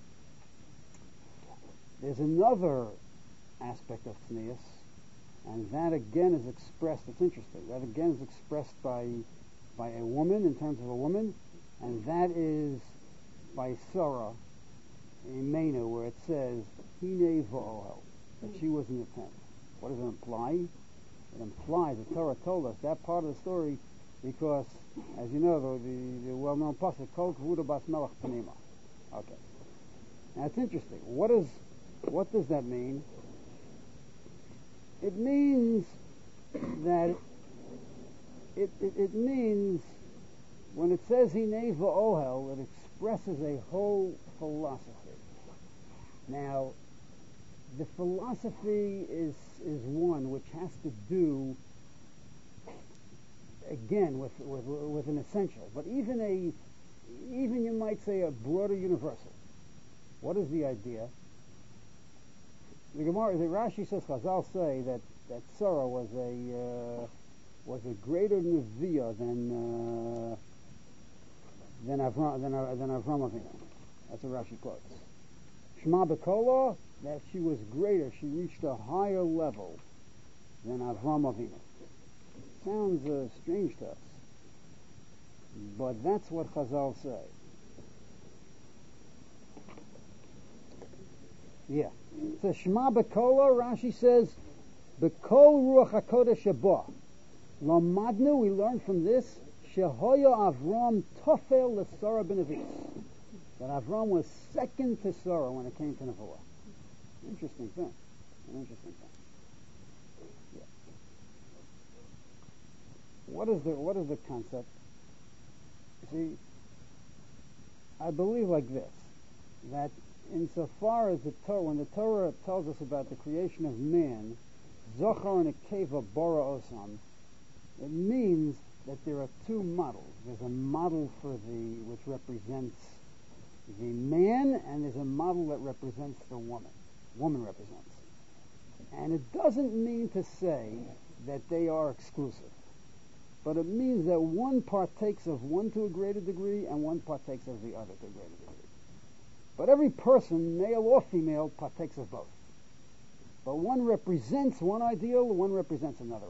There's another aspect of tznius, and that again is expressed, it's interesting, that again is expressed by by a woman in terms of a woman, and that is by Sarah in Menu, where it says Hine v'ohel, that she was in the tent. What does it imply? It implies, the Torah told us that part of the story because, as you know, the, the, the well-known pasuk, Kol Kvuda Bas Melech Panima. Okay. Now it's interesting. What is what does that mean? It means that it it, it means when it says Hine v'ohel, it expresses a whole philosophy. Now, the philosophy is is one which has to do, again, with, with with an essential, but even a even you might say a broader universal. What is the idea? The Gemara, the Rashi says, Chazal say that that Sarah was a uh, was a greater neviah than uh, than Avram than than Avram Avinu. That's what Rashi quotes. Shema B'Kola, that she was greater, she reached a higher level than Avram Avinu. Sounds uh, strange to us, but that's what Chazal say. Yeah. So Shema B'Kola, Rashi says, B'Kol Ruach HaKodesh Haba. Lamadnu, we learn from this, Shehoya Avram Tofel L'Sara B'Nevis. That Avram was second to Sarah when it came to Nevuah. Interesting thing. An interesting thing. Yeah. What is the what is the concept? You see, I believe like this, that insofar as the Torah, when the Torah tells us about the creation of man, Zochar and Akeva Bora Osam, it means that there are two models. There's a model for the which represents the man, and there's a model that represents the woman. Woman represents. And it doesn't mean to say that they are exclusive, but it means that one partakes of one to a greater degree and one partakes of the other to a greater degree. But every person, male or female, partakes of both. But one represents one ideal, one represents another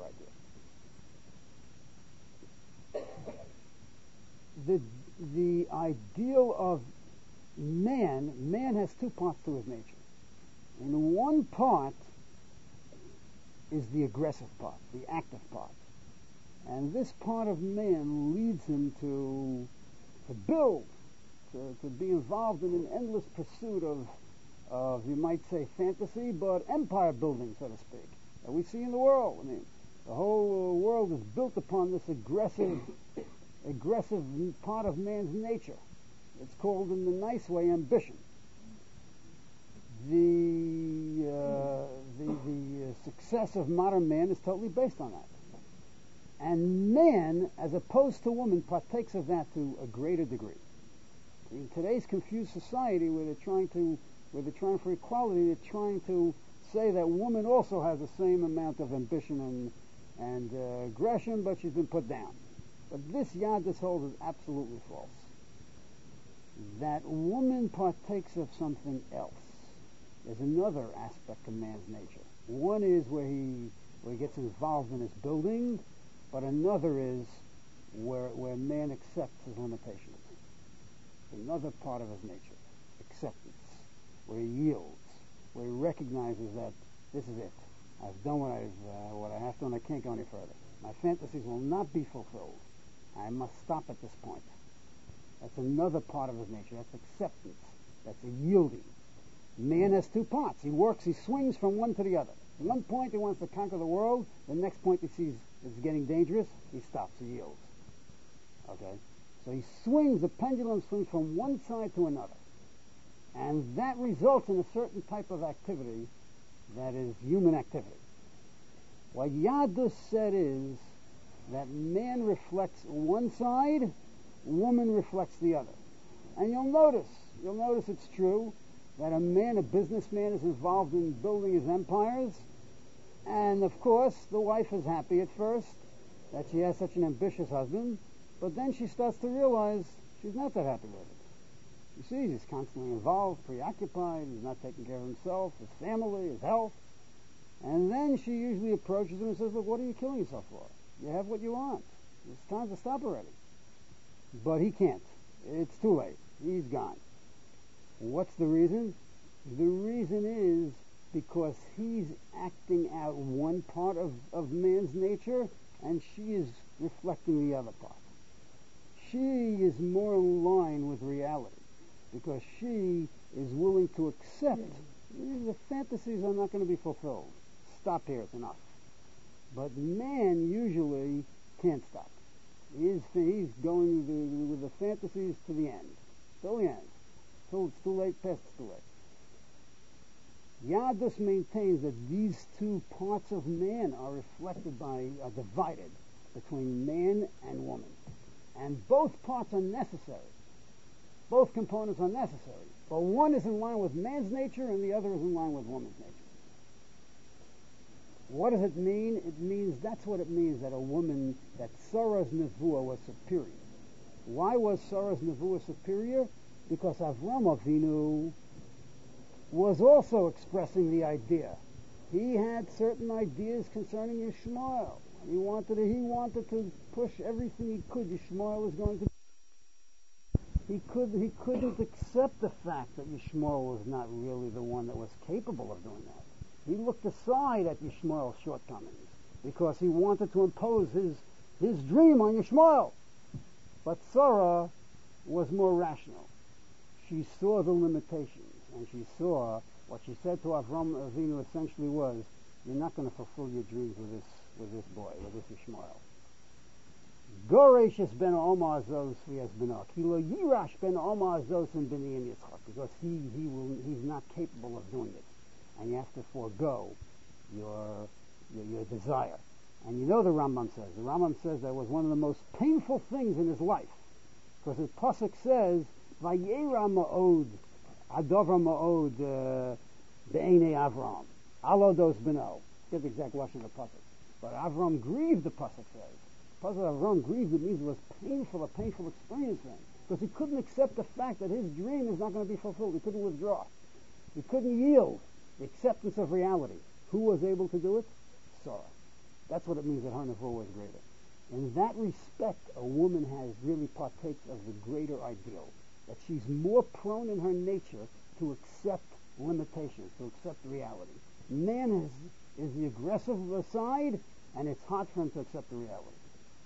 ideal. The, the ideal of man, man has two parts to his nature. And one part is the aggressive part, the active part. And this part of man leads him to, to build, to, to be involved in an endless pursuit of, of, you might say, fantasy, but empire building, so to speak, that we see in the world. I mean, the whole uh, world is built upon this aggressive, aggressive part of man's nature. It's called, in the nice way, ambition. The uh, the, the uh, success of modern man is totally based on that. And man, as opposed to woman, partakes of that to a greater degree. In today's confused society, where they're trying to, where they're trying for equality, they're trying to say that woman also has the same amount of ambition and and uh, aggression, but she's been put down. But this Yadus holds is absolutely false. That woman partakes of something else. There's another aspect of man's nature. One is where he where he gets involved in his building, but another is where where man accepts his limitations. another part of his nature, acceptance, where he yields, where he recognizes that this is it. I've done what I've uh, what I have to, and I can't go any further. My fantasies will not be fulfilled. I must stop at this point. That's another part of his nature. That's acceptance. That's a yielding. Man has two parts. He works, he swings from one to the other. At one point he wants to conquer the world. The next point he sees it's getting dangerous. He stops. He yields. Okay? So he swings, the pendulum swings from one side to another. And that results in a certain type of activity that is human activity. What Yadus said is that man reflects one side, woman reflects the other. And you'll notice, you'll notice it's true that a man, a businessman, is involved in building his empires, and of course the wife is happy at first that she has such an ambitious husband, but then she starts to realize she's not that happy with it. You see, he's constantly involved, preoccupied, he's not taking care of himself, his family, his health, and then she usually approaches him and says, look, what are you killing yourself for? You have what you want. It's time to stop already. But he can't. It's too late. He's gone. What's the reason? The reason is because he's acting out one part of, of man's nature, and she is reflecting the other part. She is more in line with reality, because she is willing to accept the fantasies are not going to be fulfilled. Stop here, it's enough. But man usually can't stop. He's, he's going with the, with the fantasies to the end. Till the end. Till it's too late, past it's too late. Yadus maintains that these two parts of man are reflected by, are divided between man and woman. And both parts are necessary. Both components are necessary. But one is in line with man's nature and the other is in line with woman's nature. What does it mean? It means, that's what it means, that a woman, that Sarah's Nevuah was superior. Why was Sarah's Nevuah superior? Because Avram Avinu was also expressing the idea. He had certain ideas concerning Yishmael. He wanted to, he wanted to push everything he could. Yishmael was going to He could he couldn't accept the fact that Yishmael was not really the one that was capable of doing that. He looked aside at Yishmael's shortcomings because he wanted to impose his his dream on Yishmael. But Sarah was more rational. She saw the limitations, and she saw what she said to Avram Avinu essentially was, you're not going to fulfill your dreams with this with this boy, with this Yishmael. Goreshis ben Omar Zos v'yas b'no. Kilo Yirash ben Omar Zos and B'niyim Yitzchak. Because he, he will, he's not capable of doing it. And you have to forego your, your, your desire. And you know the Rambam says. The Rambam says that was one of the most painful things in his life. Because the Pasuk says, Vayera ma'od, Adovra ma'od, be'enei Avram. Alodos b'no. Get the exact lashon of the Pasuk. But Avram grieved, the Pasuk says. Pasuk Avram grieved, it means it was painful, a painful experience for him. Because he couldn't accept the fact that his dream is not going to be fulfilled. He couldn't withdraw. He couldn't yield the acceptance of reality. Who was able to do it? Sarah. That's what it means that her nevuah was greater. In that respect, a woman has really partakes of the greater ideal. That she's more prone in her nature to accept limitations, to accept reality. Man is, is the aggressive side, and it's hard for him to accept the reality.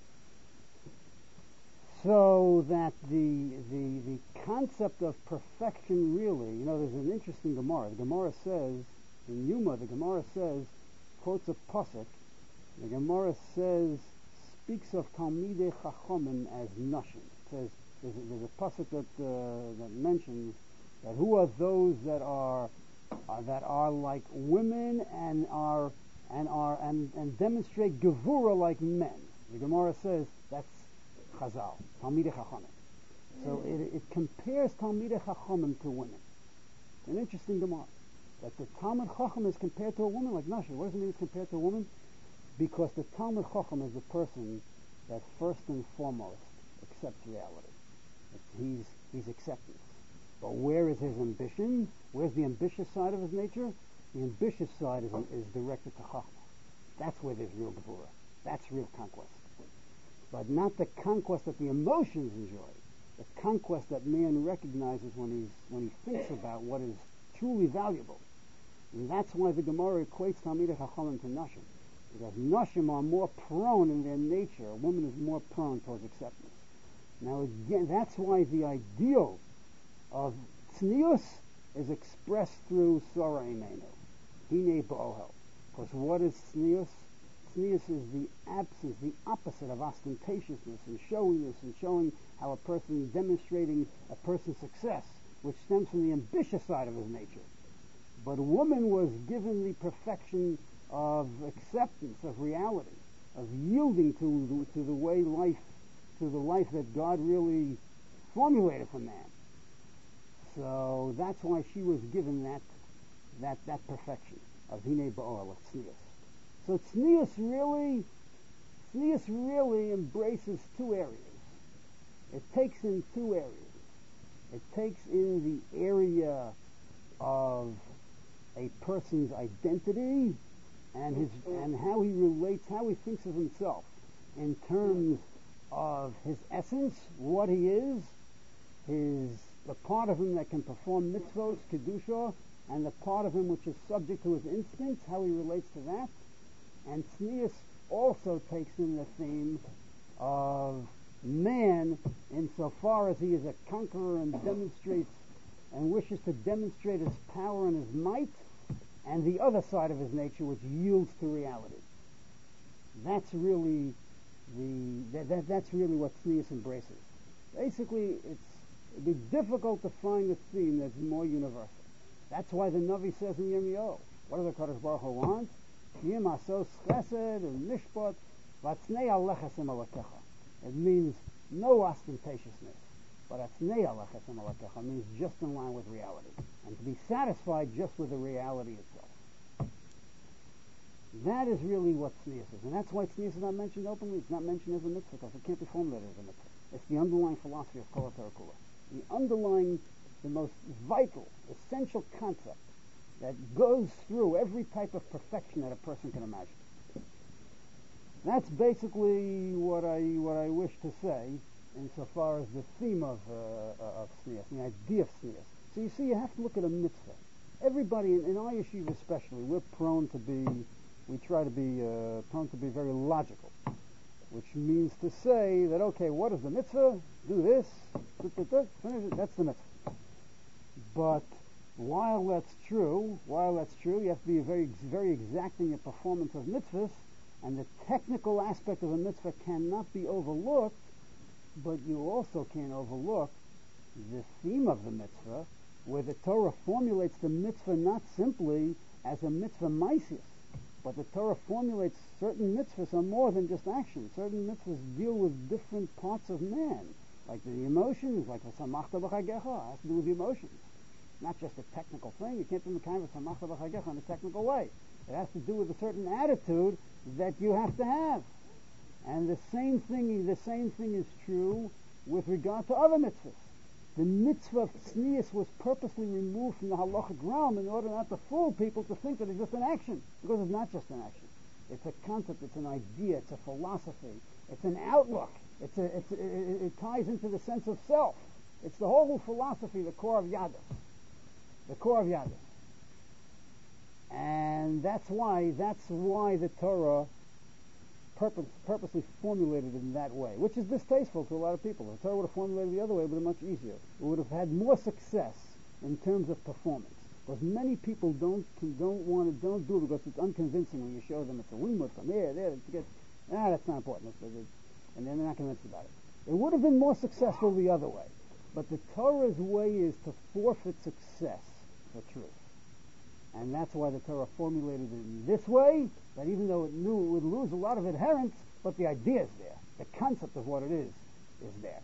So that the, the the concept of perfection really, you know, there's an interesting Gemara. The Gemara says, in Yuma, the Gemara says, quotes a pasuk. The Gemara says, speaks of Talmidei Chachomim as nashim. It says, there's a, there's a pasuk that uh, that mentions that who are those that are uh, that are like women and are and are and, and demonstrate gevura like men. The Gemara says that's Chazal, Talmidei Chachomim. So it, it compares Talmidei Chachomim to women. It's an interesting Gemara. That the Talmid Chacham is compared to a woman like Nashir. What does it mean it's compared to a woman? Because the Talmid Chacham is the person that first and foremost accepts reality. It's, he's, he's acceptance. But where is his ambition? Where's the ambitious side of his nature? The ambitious side is, is directed to Chachma. That's where there's real Gevurah. That's real conquest. But not the conquest that the emotions enjoy. the conquest that man recognizes when he's when he thinks about what is truly valuable. And that's why the Gemara equates Talmidei Chachamim to Nashim, because Nashim are more prone in their nature. A woman is more prone towards acceptance. Now again, that's why the ideal of tznius is expressed through Sora Imenu, Hine Ba'ohel. Because what is tznius? Tznius is the absence, the opposite of ostentatiousness and showiness and showing how a person is demonstrating a person's success, which stems from the ambitious side of his nature. But a woman was given the perfection of acceptance, of reality, of yielding to the, to the way life, to the life that God really formulated for man. So that's why she was given that that that perfection of Hine Ba'or, of tznius. So tznius really, tznius really embraces two areas. It takes in two areas. It takes in the area of a person's identity and his and how he relates, how he thinks of himself in terms of his essence, what he is, his the part of him that can perform mitzvos, kedusha, and the part of him which is subject to his instincts, how he relates to that. And tznius also takes in the theme of man insofar as he is a conqueror and demonstrates and wishes to demonstrate his power and his might, and the other side of his nature which yields to reality. That's really the that, that that's really what tznius embraces. Basically, it's it'd be difficult to find a theme that's more universal. That's why the Navi says in Yirmiyahu, what does the Kadosh Baruch Hu want? Yim asos chesed and mishpat v'atznei alechesim alakecha. It means no ostentatiousness, but atznei alechesim alakecha means just in line with reality, and to be satisfied just with the reality itself. That is really what tznius is, and that's why tznius is not mentioned openly. It's not mentioned as a mitzvah because it can't be formulated as a mitzvah. It's the underlying philosophy of Kol HaTorah Kula, the underlying, the most vital, essential concept that goes through every type of perfection that a person can imagine. That's basically what I what I wish to say insofar as the theme of uh, of tznius, the idea of tznius. So you see, you have to look at a mitzvah. Everybody, in, in our yeshiva especially, we're prone to be, we try to be uh, prone to be very logical, which means to say that, okay, what is the mitzvah? Do this, finish it, that's the mitzvah. But while that's true, while that's true, you have to be very, very exact in your performance of mitzvahs, and the technical aspect of a mitzvah cannot be overlooked, but you also can't overlook the theme of the mitzvah, where the Torah formulates the mitzvah not simply as a mitzvah maisius, but the Torah formulates certain mitzvahs are more than just action. Certain mitzvahs deal with different parts of man, like the emotions, like the samachta b'chagecha, has to do with the emotions. Not just a technical thing. You can't do the kind of samachta b'chagecha in a technical way. It has to do with a certain attitude that you have to have. And the same thing, the same thing is true with regard to other mitzvahs. The mitzvah of tznius was purposely removed from the halachic realm in order not to fool people to think that it's just an action, because it's not just an action. It's a concept, it's an idea, it's a philosophy, it's an outlook. It's a, it's a, it, it ties into the sense of self. It's the whole philosophy, the core of Yadus. The core of Yadus. And that's why, that's why the Torah purpose, purposely formulated it in that way, which is distasteful to a lot of people. If the Torah would have formulated it the other way, it would have been much easier. It would have had more success in terms of performance. Because many people don't don't want to, don't do it because it's unconvincing when you show them it's a limud from here, there, to get, ah, that's not important. It's, it's, and then they're not convinced about it. It would have been more successful the other way. But the Torah's way is to forfeit success for truth. And that's why the Torah formulated it in this way, that even though it knew it would lose a lot of adherents, but the idea is there. The concept of what it is, is there.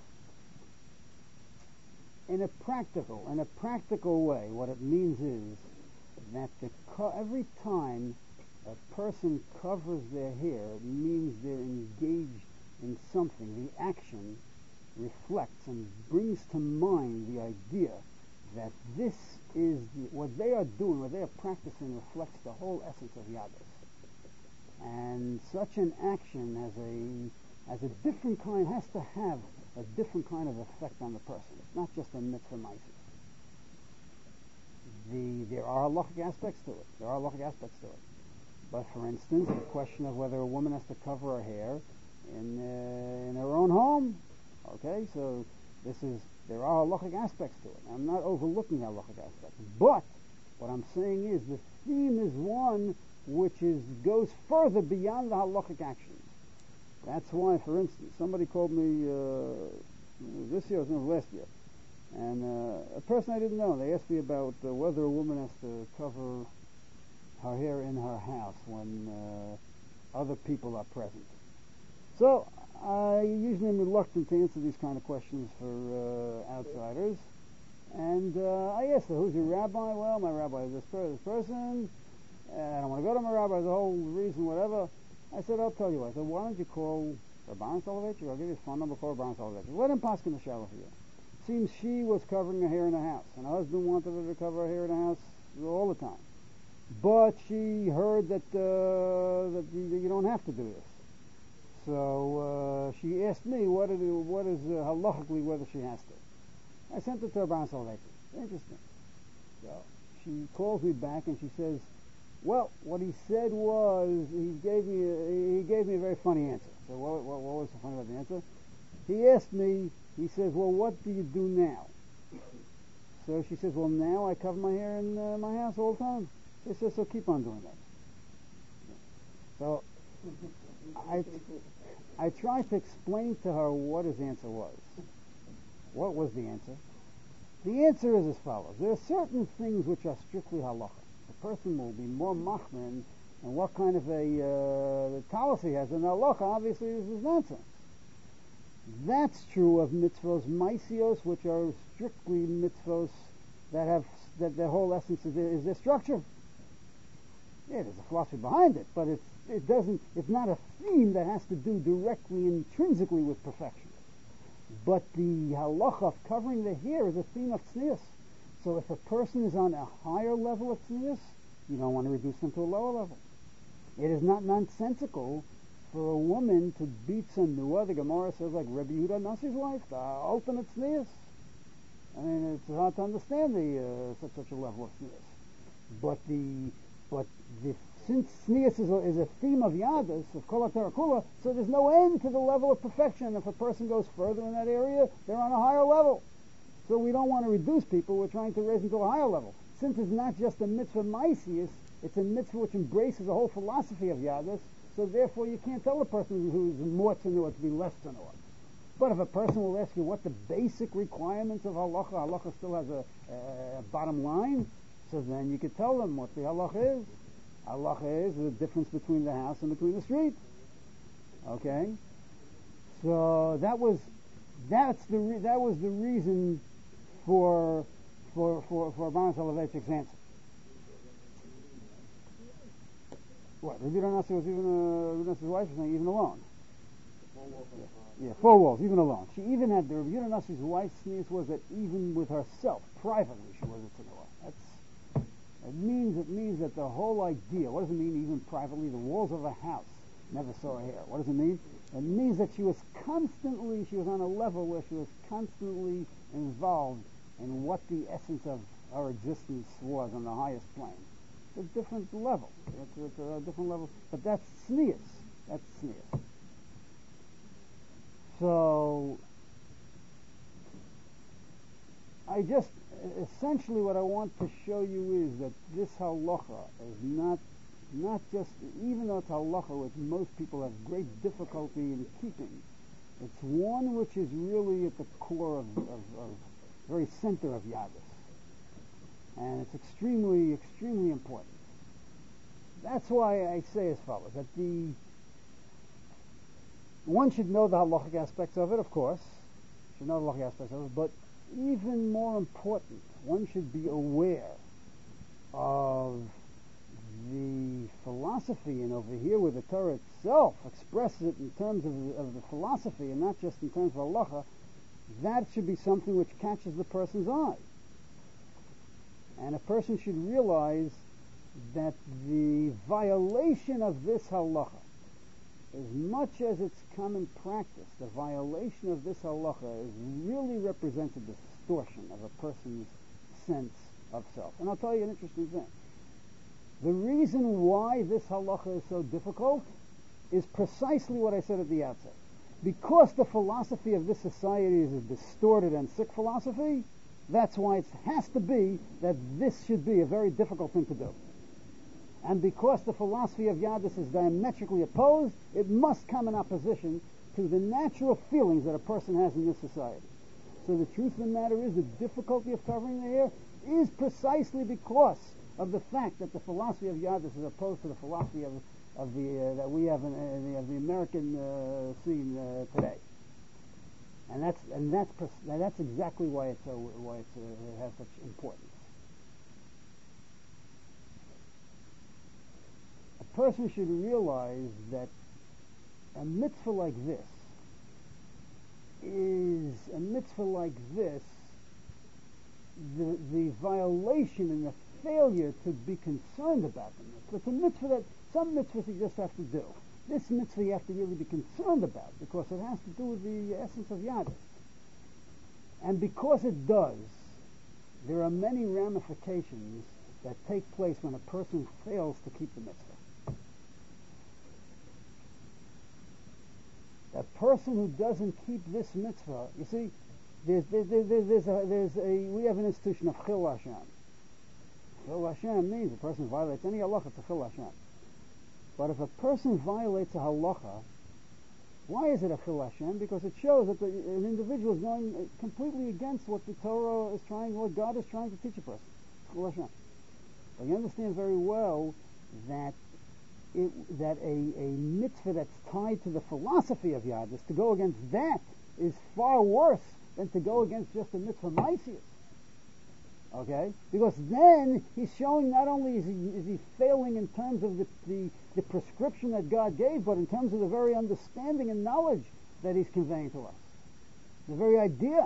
In a practical, in a practical way, what it means is that the co- every time a person covers their hair, it means they're engaged in something. The action reflects and brings to mind the idea that this is the, what they are doing, what they are practicing reflects the whole essence of Yadus. And such an action has a has a different kind, has to have a different kind of effect on the person. It's not just a mitzvah ma'aseh. The, there are halachic aspects to it. There are halachic aspects to it. But for instance, the question of whether a woman has to cover her hair in uh, in her own home. Okay, so this is there are halachic aspects to it. I'm not overlooking the halachic aspects, but what I'm saying is the theme is one which is goes further beyond the halachic actions. That's why, for instance, somebody called me uh, this year, or last year, and uh, a person I didn't know. They asked me about uh, whether a woman has to cover her hair in her house when uh, other people are present. So I usually am reluctant to answer these kind of questions for uh, outsiders. And uh, I asked her, who's your rabbi? Well, my rabbi is this, per- this person. And I don't want to go to my rabbi, the whole reason, whatever. I said, I'll tell you. I said, why don't you call Rabban Soloveitchik? I'll give you his phone number, call Rabban Soloveitchik. Let him pass in the shower for you. Seems she was covering her hair in the house, and her husband wanted her to cover her hair in the house all the time. But she heard that uh, that you, you don't have to do this. So uh, she asked me what, it, what is uh, halachically whether she has to. I sent it to Rabban Soloveitchik. Interesting. So she calls me back and she says, well, what he said was he gave me a, he gave me a very funny answer. So what, what, what was so funny about the answer? He asked me. He says, well, what do you do now? So she says, well, now I cover my hair in uh, my house all the time. He says, so keep on doing that. So I, I tried to explain to her what his answer was. What was the answer? The answer is as follows. There are certain things which are strictly halacha. The person will be more machmin, and what kind of a uh, policy he has in halacha, obviously, this is nonsense. That's true of mitzvos maisios, which are strictly mitzvos that have that their whole essence is, is their structure. Yeah, there's a philosophy behind it, but it's it doesn't. It's not a theme that has to do directly, intrinsically with perfection. But the halacha of covering the hair is a theme of tznius. So if a person is on a higher level of tznius, you don't want to reduce them to a lower level. It is not nonsensical for a woman to beat Sanua. The Gemara says, like Rebbe Yehuda Nasi's wife, the ultimate tznius. I mean, it's hard to understand the uh, such such a level of tznius. But the but the since tznius is a, is a theme of yadus, of kol ha'terakula, so there's no end to the level of perfection. If a person goes further in that area, they're on a higher level. So we don't want to reduce people. We're trying to raise them to a higher level. Since it's not just a mitzvah maisius, it's a mitzvah which embraces the whole philosophy of yadus. So therefore, you can't tell a person who's more tzanua to be less tzanua. But if a person will ask you what the basic requirements of halacha, halacha still has a, a bottom line, so then you could tell them what the halacha is. Halacha is the difference between the house and between the street. Okay, so that was that's the re- that was the reason for for for for Rabban Soloveitchik's answer. What? Rabbi Nasi was even uh, Rabbi Nasi's wife was saying even alone. Yeah. yeah, four walls, even alone. She even had the Rabbi Nasi's wife's sneeze was that even with herself, privately, she was a tzanua. That's it means it means that the whole idea. What does it mean? Even privately, the walls of a house never saw her hair. What does it mean? It means that she was constantly, she was on a level where she was constantly involved in what the essence of her existence was on the highest plane. It's a different level. It's, it's a different level. But that's tznius. That's tznius. So, I just, essentially what I want to show you is that this halacha is not, not just, even though it's halacha which most people have great difficulty in keeping, it's one which is really at the core of, of, of very center of Yadus. And it's extremely, extremely important. That's why I say as follows, that the one should know the halachic aspects of it, of course, should know the halachic aspects of it, but even more important, one should be aware of the philosophy, and over here where the Torah itself expresses it in terms of the, of the philosophy and not just in terms of halacha, that should be something which catches the person's eye. And a person should realize that the violation of this halacha as much as it's common practice, the violation of this halacha is really represents a distortion of a person's sense of self. And I'll tell you an interesting thing. The reason why this halacha is so difficult is precisely what I said at the outset. Because the philosophy of this society is a distorted and sick philosophy, that's why it has to be that this should be a very difficult thing to do. And because the philosophy of Yadus is diametrically opposed, it must come in opposition to the natural feelings that a person has in this society. So the truth of the matter is the difficulty of covering the hair is precisely because of the fact that the philosophy of Yadus is opposed to the philosophy of, of the uh, that we have in, in the, of the American uh, scene uh, today. And that's and that's pres- that's exactly why it's so why it's, uh, it has such importance. A person should realize that a mitzvah like this is a mitzvah like this. The the violation and the failure to be concerned about the mitzvah. It's a mitzvah that some mitzvahs you just have to do. This mitzvah you have to really be concerned about because it has to do with the essence of Yadus. And because it does, there are many ramifications that take place when a person fails to keep the mitzvah. A person who doesn't keep this mitzvah, you see, there's, there, there, there's, a, there's a, we have an institution of Chil Hashem. Chil Hashem means a person violates any halacha, it's a Chil Hashem. But if a person violates a halacha, why is it a Chil Hashem? Because it shows that the, an individual is going completely against what the Torah is trying, what God is trying to teach a person. It's Chil Hashem. But you understand very well that it, that a, a mitzvah that's tied to the philosophy of Yadus, to go against that is far worse than to go against just a mitzvah maisius. Okay? Because then he's showing not only is he, is he failing in terms of the, the, the prescription that God gave, but in terms of the very understanding and knowledge that he's conveying to us. The very idea.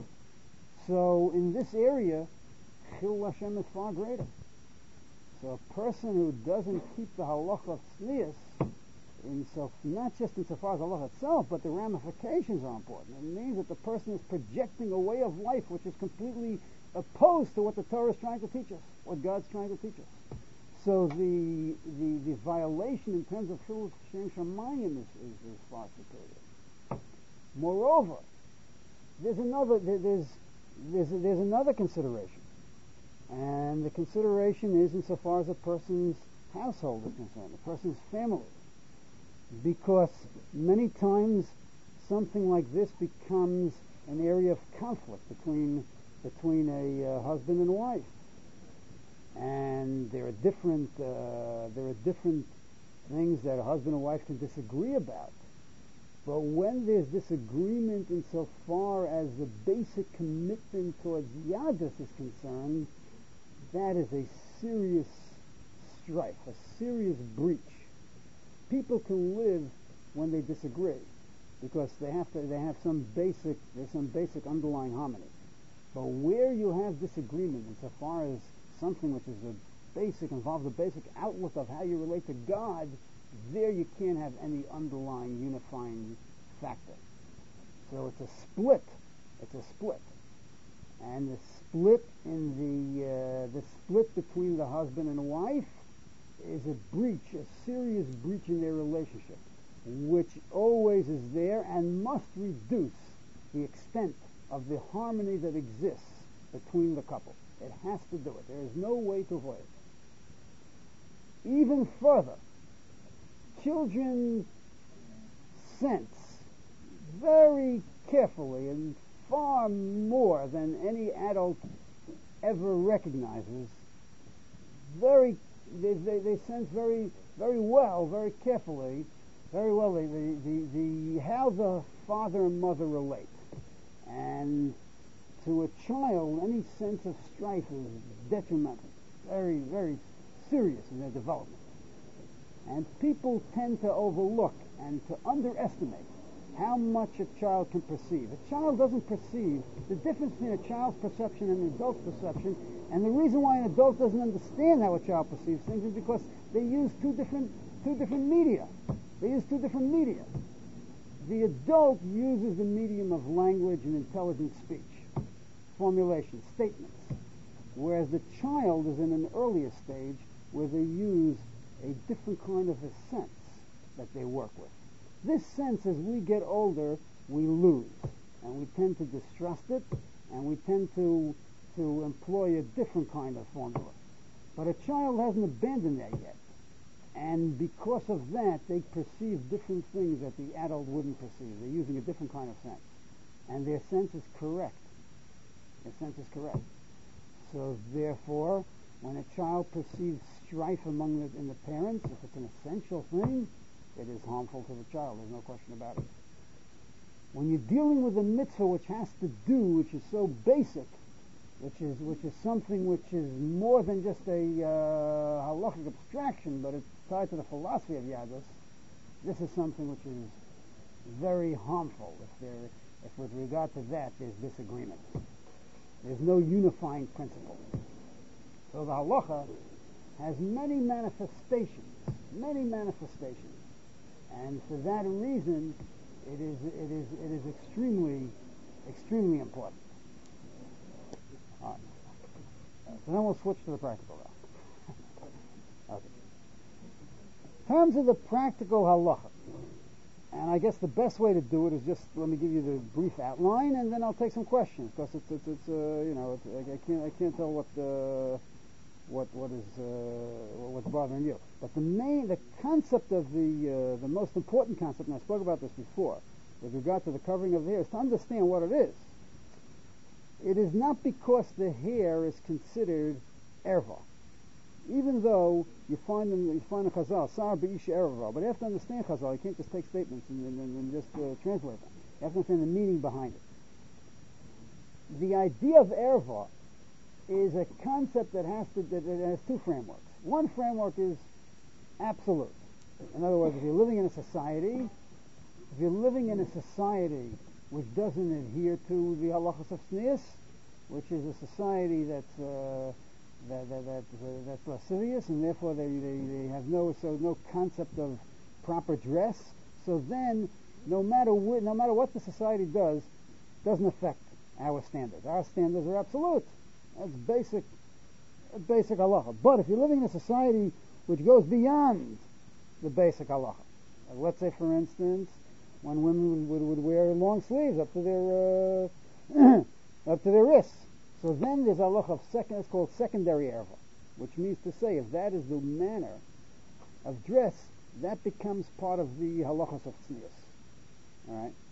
So in this area, Chil Hashem is far greater. So a person who doesn't keep the halacha of tznius, in so, not just insofar as halacha itself, but the ramifications are important. It means that the person is projecting a way of life which is completely opposed to what the Torah is trying to teach us, what God's trying to teach us. So the the, the violation in terms of Chil Shem Shamayim is, is, is far superior. Moreover, there's another there, there's there's there's another consideration, and the consideration is insofar as a person's household is concerned, a person's family, because many times something like this becomes an area of conflict between between a uh, husband and wife, and there are different uh, there are different things that a husband and wife can disagree about. But when there's disagreement insofar as the basic commitment towards Yadus is concerned, that is a serious strife, a serious breach. People can live when they disagree because they have to they have some basic there's some basic underlying harmony. But where you have disagreement insofar as something which is a basic, involves a basic outlook of how you relate to God, there you can't have any underlying unifying factor. So it's a split. It's a split. And the split in the, uh, the split between the husband and wife is a breach, a serious breach in their relationship, which always is there and must reduce the extent of the harmony that exists between the couple. It has to do it. There is no way to avoid it. Even further, children sense very carefully and far more than any adult ever recognizes, very they, they, they sense very very well, very carefully, very well the, the, the, the how the father and mother relate. And to a child, any sense of strife is detrimental, very, very serious in their development. And people tend to overlook and to underestimate how much a child can perceive. A child doesn't perceive the difference between a child's perception and an adult's perception, and the reason why an adult doesn't understand how a child perceives things is because they use two different two different media. They use two different media. The adult uses the medium of language and intelligent speech, formulation, statements, whereas the child is in an earlier stage where they use a different kind of a sense that they work with. This sense, as we get older, we lose, and we tend to distrust it, and we tend to to employ a different kind of formula. But a child hasn't abandoned that yet, and because of that, they perceive different things that the adult wouldn't perceive. They're using a different kind of sense, and their sense is correct. Their sense is correct. So therefore, when a child perceives strife among the, in the parents, if it's an essential thing, it is harmful to the child. There's no question about it. When you're dealing with a mitzvah which has to do, which is so basic, which is which is something which is more than just a uh, halachic abstraction, but it's tied to the philosophy of Yadus, this is something which is very harmful if there, if with regard to that there's disagreement. There's no unifying principle. So the halacha has many manifestations, many manifestations, and for that reason, it is it is it is extremely, extremely important. All right. So then we'll switch to the practical now. Okay. In terms of the practical halacha, and I guess the best way to do it is just let me give you the brief outline, and then I'll take some questions because it's it's, it's uh, you know it's, I, I can't I can't tell what uh, what what is uh, what's bothering you. But the main the concept of the uh, the most important concept, and I spoke about this before, with regard to the covering of the hair, is to understand what it is. It is not because the hair is considered erva, even though you find in you find in Chazal sar b'isha erva, but you have to understand Chazal. You can't just take statements and, and, and just uh, translate them. You have to understand the meaning behind it. The idea of erva is a concept that has to that it has two frameworks. One framework is absolute. In other words, if you're living in a society, if you're living in a society which doesn't adhere to the halachas of tznius, which is a society that's uh, that, that, that, uh, that's lascivious, and therefore they, they, they have no so no concept of proper dress. So then, no matter wh- no matter what the society does, doesn't affect our standards. Our standards are absolute. That's basic, basic halacha. But if you're living in a society which goes beyond the basic halacha, like let's say, for instance, when women would, would, would wear long sleeves up to their uh, up to their wrists, so then there's halacha of second. It's called secondary erva, which means to say, if that is the manner of dress, that becomes part of the halachas of tznius. All right.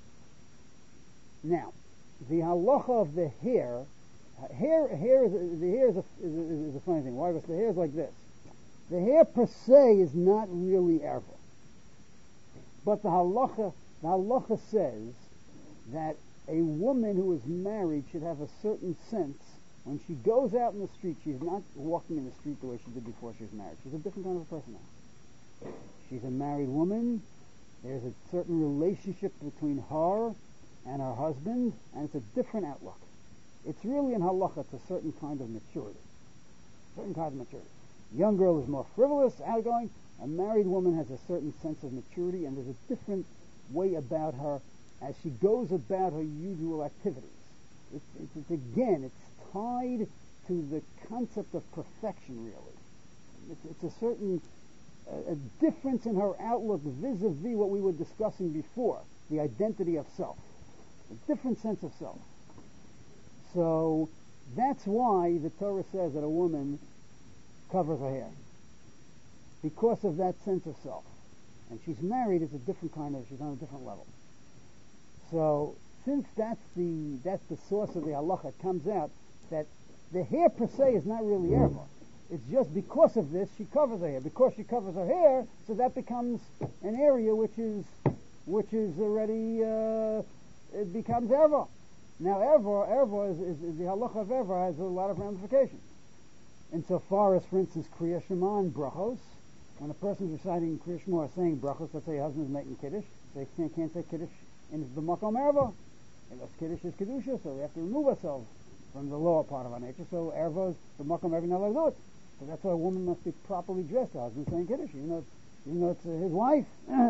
Now, the halacha of the hair. Hair, hair is a, the hair is a, is, a, is a funny thing. Why? Because the hair is like this. The hair per se is not really erva, but the halacha, the halacha says that a woman who is married should have a certain sense when she goes out in the street. She's not walking in the street the way she did before she was married. She's a different kind of a person now. She's a married woman. There's a certain relationship between her and her husband, and it's a different outlook. It's really in halacha, it's a certain kind of maturity. Certain kind of maturity. A young girl is more frivolous, outgoing. A married woman has a certain sense of maturity, and there's a different way about her as she goes about her usual activities. It's, it's, it's again, it's tied to the concept of perfection, really. It's, it's a certain a, a difference in her outlook vis-a-vis what we were discussing before, the identity of self. A different sense of self. So that's why the Torah says that a woman covers her hair, because of that sense of self. And she's married, it's a different kind of, she's on a different level. So since that's the that's the source of the halacha, it comes out that the hair per se is not really erva. It's just because of this she covers her hair. Because she covers her hair, so that becomes an area which is which is already uh, it becomes erva. Now, erva, erva is, is, is the halacha of erva has a lot of ramifications. Insofar as, for instance, Kriya Shema and brachos, when a person's reciting Kriya Shema or saying brachos, let's say a husband's making kiddush, they can't, can't say kiddush in the makom erva. Because kiddush is kedusha, so we have to remove ourselves from the lower part of our nature. So erva is the makom erva, not allowed to do it. So that's why a woman must be properly dressed. The husband's saying kiddush, even though even though it's uh, his wife.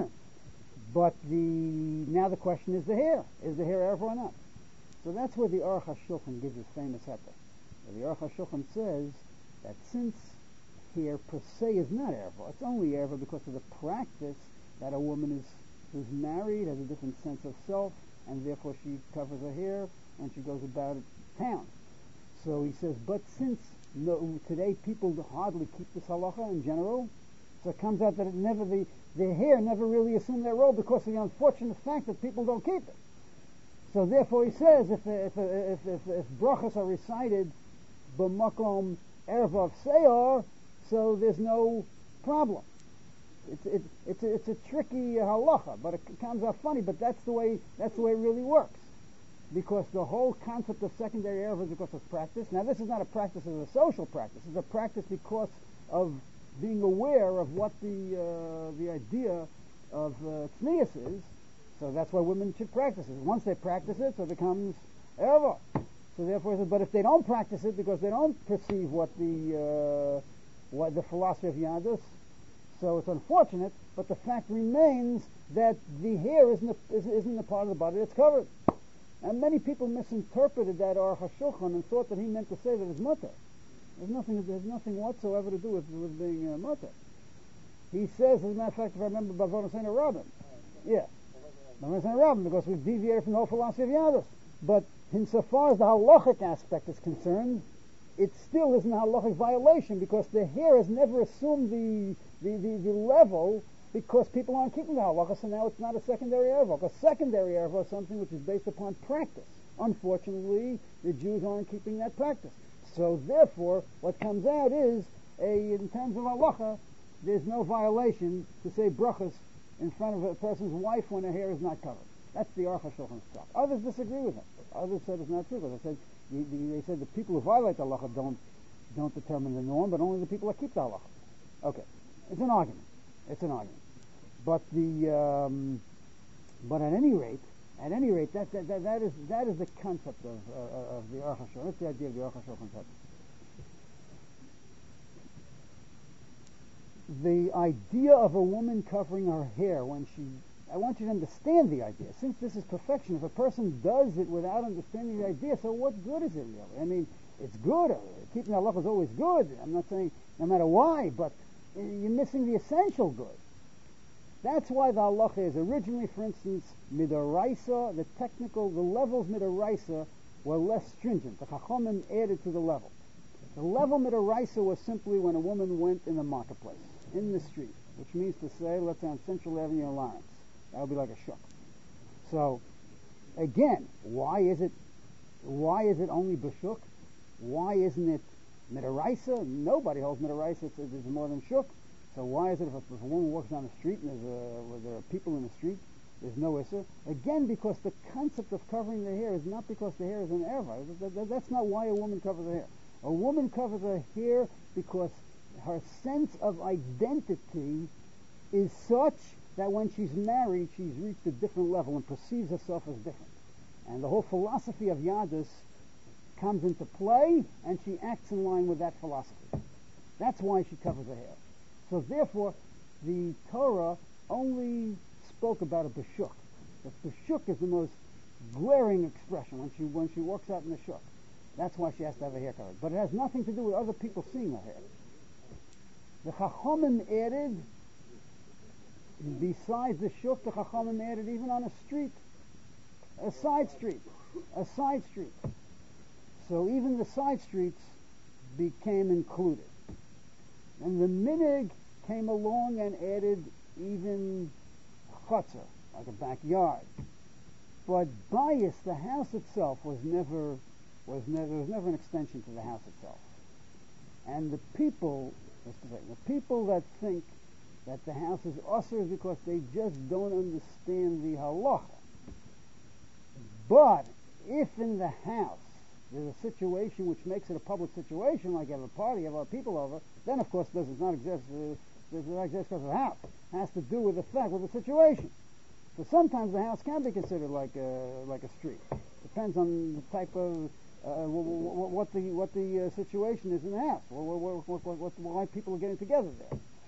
But the now the question is the hair. Is the hair Erev or not? So that's where the Aruch HaShulchan gives his famous heter. The Aruch HaShulchan says that since hair per se is not Erev, it's only Erev because of the practice that a woman is who's married has a different sense of self, and therefore she covers her hair when she goes about town. So he says, but since no, today people hardly keep this halacha in general, so it comes out that it never the, the hair never really assumed their role because of the unfortunate fact that people don't keep it. So therefore he says, if if if if, if brachas are recited b'makom erev seor, so there's no problem. It's it's it's a, it's a tricky halacha, but it comes out funny. But that's the way that's the way it really works, because the whole concept of secondary erev is because of practice. Now this is not a practice as a social practice; it's a practice because of being aware of what the uh, the idea of uh, tznius is. So that's why women should practice it. Once they practice it, so it becomes erev. So therefore, but if they don't practice it because they don't perceive what the uh, what the philosophy of Yadus, so it's unfortunate. But the fact remains that the hair isn't a, isn't a part of the body that's covered. And many people misinterpreted that Aruch HaShulchan and thought that he meant to say that it's mutter. There's nothing. There's nothing whatsoever to do with, with being uh, mutter. He says, as a matter of fact, if I remember, Bavon Saint Rabin, yeah. Because we've deviated from the whole philosophy of Yadus. But insofar as the halachic aspect is concerned, it still isn't a halachic violation because the hair has never assumed the, the, the, the level because people aren't keeping the halacha, so now it's not a secondary erva. A secondary erva is something which is based upon practice. Unfortunately, the Jews aren't keeping that practice. So therefore, what comes out is, a, in terms of halacha, there's no violation to say brachas in front of a person's wife when her hair is not covered. That's the Aruch HaShulchan stuff. Others disagree with him. Others said it's not true because they said the, the, they said the people who violate the halacha don't don't determine the norm, but only the people that keep the halacha. Okay, it's an argument. It's an argument. But the um, but at any rate, at any rate, that that, that, that is that is the concept of uh, of the Aruch HaShulchan. That's the idea of the Aruch HaShulchan. The idea of a woman covering her hair when she, I want you to understand the idea. Since this is perfection, if a person does it without understanding the idea, so what good is it really? I mean, it's good. Keeping the halacha is always good. I'm not saying no matter why, but you're missing the essential good. That's why the halacha is originally, for instance, midoraisa, the technical, the levels midoraisa were less stringent. The chachamim added to the level. The level midoraisa was simply when a woman went in the marketplace, in the street, which means to say, let's say on Central Avenue in Lawrence. That would be like a shuk. So, again, why is it, why is it only b'shuk? Why isn't it midoraisa? Nobody holds midoraisa. It's, it's more than shuk. So why is it if a, if a woman walks down the street and there's a, where there are people in the street, there's no issa? Again, because the concept of covering the hair is not because the hair is an erva. That, that, that's not why a woman covers her hair. A woman covers her hair because her sense of identity is such that when she's married, she's reached a different level and perceives herself as different. And the whole philosophy of Yadus comes into play, and she acts in line with that philosophy. That's why she covers her hair. So therefore, the Torah only spoke about a b'shuk. The b'shuk is the most glaring expression when she when she walks out in the shuk. That's why she has to have her hair covered. But it has nothing to do with other people seeing her hair. The Chachamim added, besides the shuk, the Chachamim added even on a street, a side street, a side street. So even the side streets became included. And the minig came along and added even chutzah, like a backyard. But bias, the house itself, was never was never there was never an extension to the house itself. And the people, let's say, the people that think that the house is usher is because they just don't understand the halacha. But if in the house there's a situation which makes it a public situation, like you have a party, you have a lot of people over, then of course it does not exist. Uh, does not exist because of the house. It has to do with the fact, with the situation. So sometimes the house can be considered like a, like a street. Depends on the type of uh, what the what the uh, situation is in the house. What, what, what, what, why people are getting together there.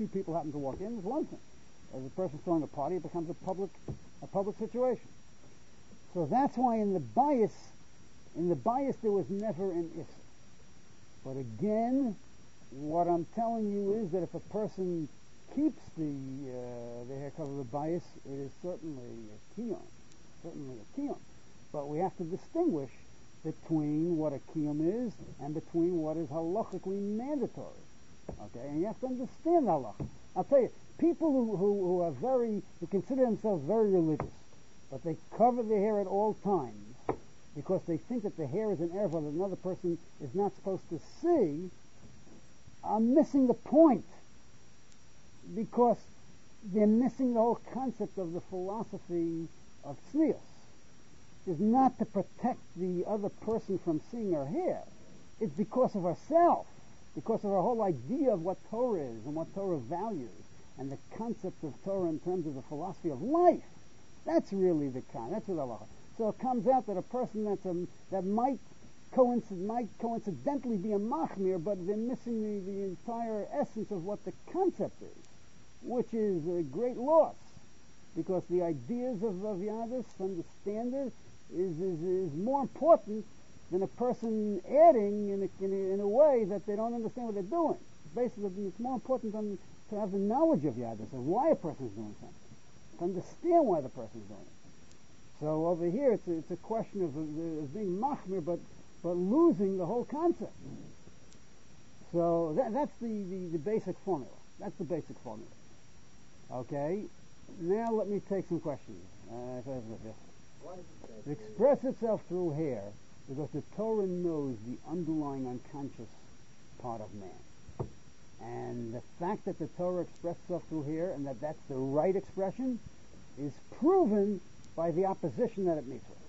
few people happen to walk in, is one thing. As a person throwing a party, it becomes a public, a public situation. So that's why in the bias, in the bias there was never an issur. But again, what I'm telling you is that if a person keeps the uh, the hair cover of bias, it is certainly a kiyum, certainly a kiyum. But we have to distinguish between what a kiyum is and between what is halachically mandatory. Okay, and you have to understand halacha. I'll tell you, people who, who, who are very, who consider themselves very religious, but they cover their hair at all times because they think that the hair is an erva that another person is not supposed to see, are missing the point, because they're missing the whole concept of the philosophy of tznius. Is not to protect the other person from seeing her hair. It's because of herself, because of her whole idea of what Torah is and what Torah values, and the concept of Torah in terms of the philosophy of life. That's really the kind. That's what Allah. So it comes out that a person that's a, that might coincid, might coincidentally be a machmir, but they're missing the, the entire essence of what the concept is, which is a great loss, because the ideas of, of Yadus, understand it, is, is, is more important than a person adding in a, in a, in a way that they don't understand what they're doing. Basically, it's more important than, to have the knowledge of Yadus, of why a person is doing something, to understand why the person is doing it. So over here, it's a, it's a question of, of being machmir, but but losing the whole concept. So that, that's the, the, the basic formula. That's the basic formula. Okay. Now let me take some questions. Uh, if I have this. It expresses itself through hair because the Torah knows the underlying unconscious part of man. And the fact that the Torah expresses itself through hair and that that's the right expression is proven by the opposition that it meets with.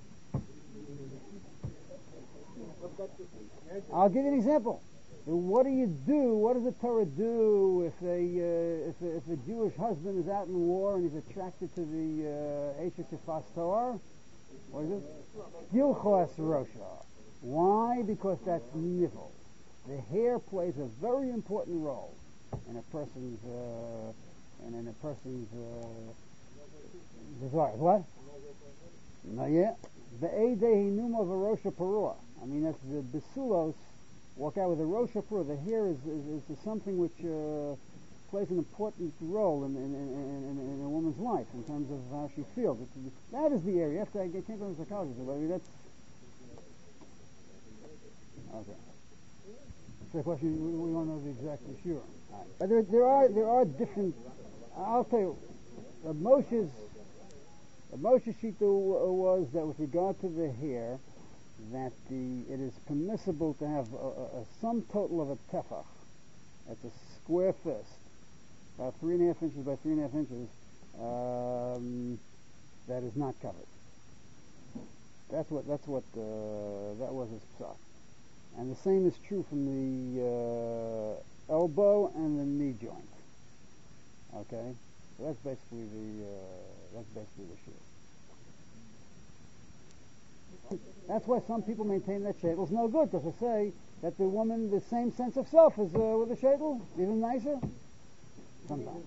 I'll give you an example. What do you do? What does the Torah do if a uh, if, a, if a Jewish husband is out in war and he's attracted to the Eshes Yifas Torah? What is it? Gilchos Rosha. Why? Because that's nivel. The hair plays a very important role in a person's uh, and in a person's uh, desires. What? Not yet. Ve'edei hinuma v'rosha parua. I mean, that's the basulos. Walk out with a rosha parua. The hair is, is, is something which uh, plays an important role in, in, in, in, in a woman's life in terms of how she feels. It's, that is the area. After I can't go to psychologist, but I mean, that's okay. So the question, we, we want to know the exact issue. Right. But there, there are there are different. I'll tell you, uh, Moshe's uh, Moshe's shita was that with regard to the hair, that the it is permissible to have a, a, a sum total of a tefach. That's a square fist, about three and a half inches by three and a half inches. Um, that is not covered. That's what that's what uh, that was his psak. And the same is true from the uh, elbow and the knee joint. Okay, so that's basically the uh, that's basically the shoe. That's why some people maintain that sheitel's no good, because they say that the woman, the same sense of self is uh, with a sheitel, even nicer. Sometimes.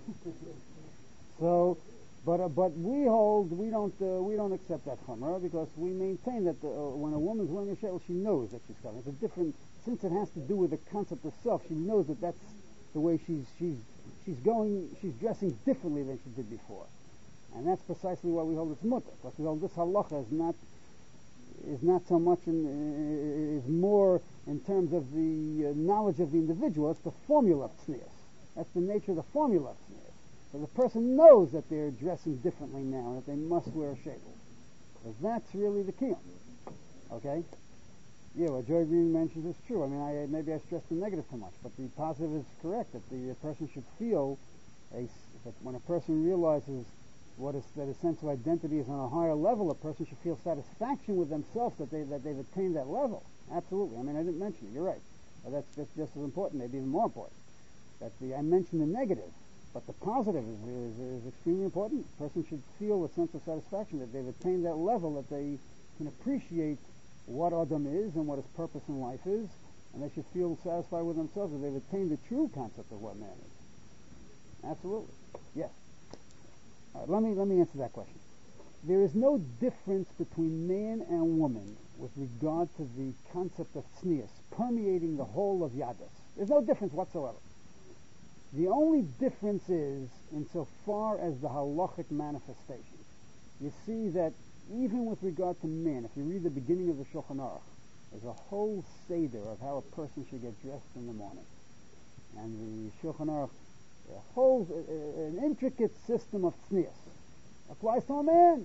So, but uh, but we hold we don't uh, we don't accept that chumrah, because we maintain that the, uh, when a woman's wearing a sheitel, she knows that she's covered. It's a different, since it has to do with the concept of self. She knows that that's the way she's she's she's going. She's dressing differently than she did before, and that's precisely why we hold it's mutter. Because we hold this halacha is not is not so much in uh, is more in terms of the uh, knowledge of the individual. It's the formula of tznius. That's the nature of the formula of tznius. So the person knows that they're dressing differently now, and that they must wear a sheitel. So that's really the kiyum. Okay? Yeah, what Joy Green mentions is true. I mean, I, maybe I stressed the negative too much, but the positive is correct, that the person should feel, a, that when a person realizes what is, that a sense of identity is on a higher level, a person should feel satisfaction with themselves that, they, that they've attained that level. Absolutely. I mean, I didn't mention it. You're right. But that's, that's just as important, maybe even more important. That the, I mentioned the negative, but the positive is, is, is extremely important. A person should feel a sense of satisfaction that they've attained that level, that they can appreciate what Adam is and what his purpose in life is, and they should feel satisfied with themselves that they've attained the true concept of what man is. Absolutely. Yes. All right, let me let me answer that question. There is no difference between man and woman with regard to the concept of tznius permeating the whole of Yadus. There's no difference whatsoever. The only difference is insofar as the halachic manifestation. You see that even with regard to men, if you read the beginning of the Shulchan Aruch, there's a whole seder of how a person should get dressed in the morning. And the Shulchan Aruch a whole, uh, an intricate system of tznius applies to a man.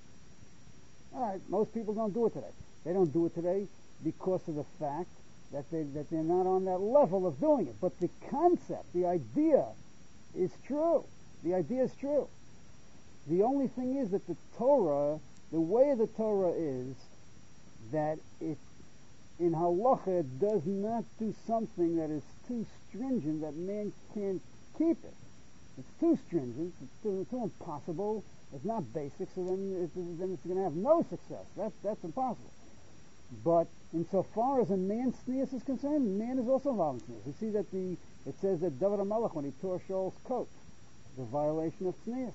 All right, most people don't do it today. They don't do it today because of the fact that they that they're not on that level of doing it. But the concept, the idea, is true. The idea is true. The only thing is that the Torah, the way of the Torah is that it, in halacha, it does not do something that is too stringent that man can't keep it. It's too stringent. It's too, too impossible. It's not basic, so then it's, then it's going to have no success. That's that's impossible. But insofar as a man's tznius is concerned, man is also involved in tznius. You see that the it says that David HaMelech, when he tore Shaul's coat, the violation of tznius.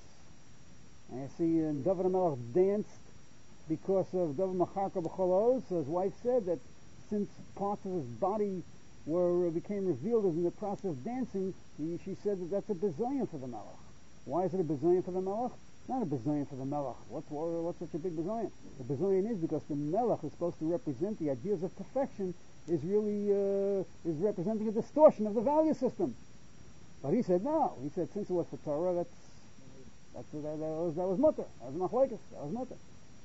And you see uh, David HaMelech danced because of David Macharka B'chol Oz. So his wife said that since parts of his body were became revealed as in the process of dancing, he, she said that that's a bizayon for the Melech. Why is it a bizayon for the Melech? It's not a bizayon for the Melech. What's, what's such a big bizayon? The bizayon is because the Melech is supposed to represent the ideas of perfection, is really uh, is representing a distortion of the value system. But he said no. He said since it was for Torah, that's that's that, that was that was mutter. That was machlekes. That was mutter.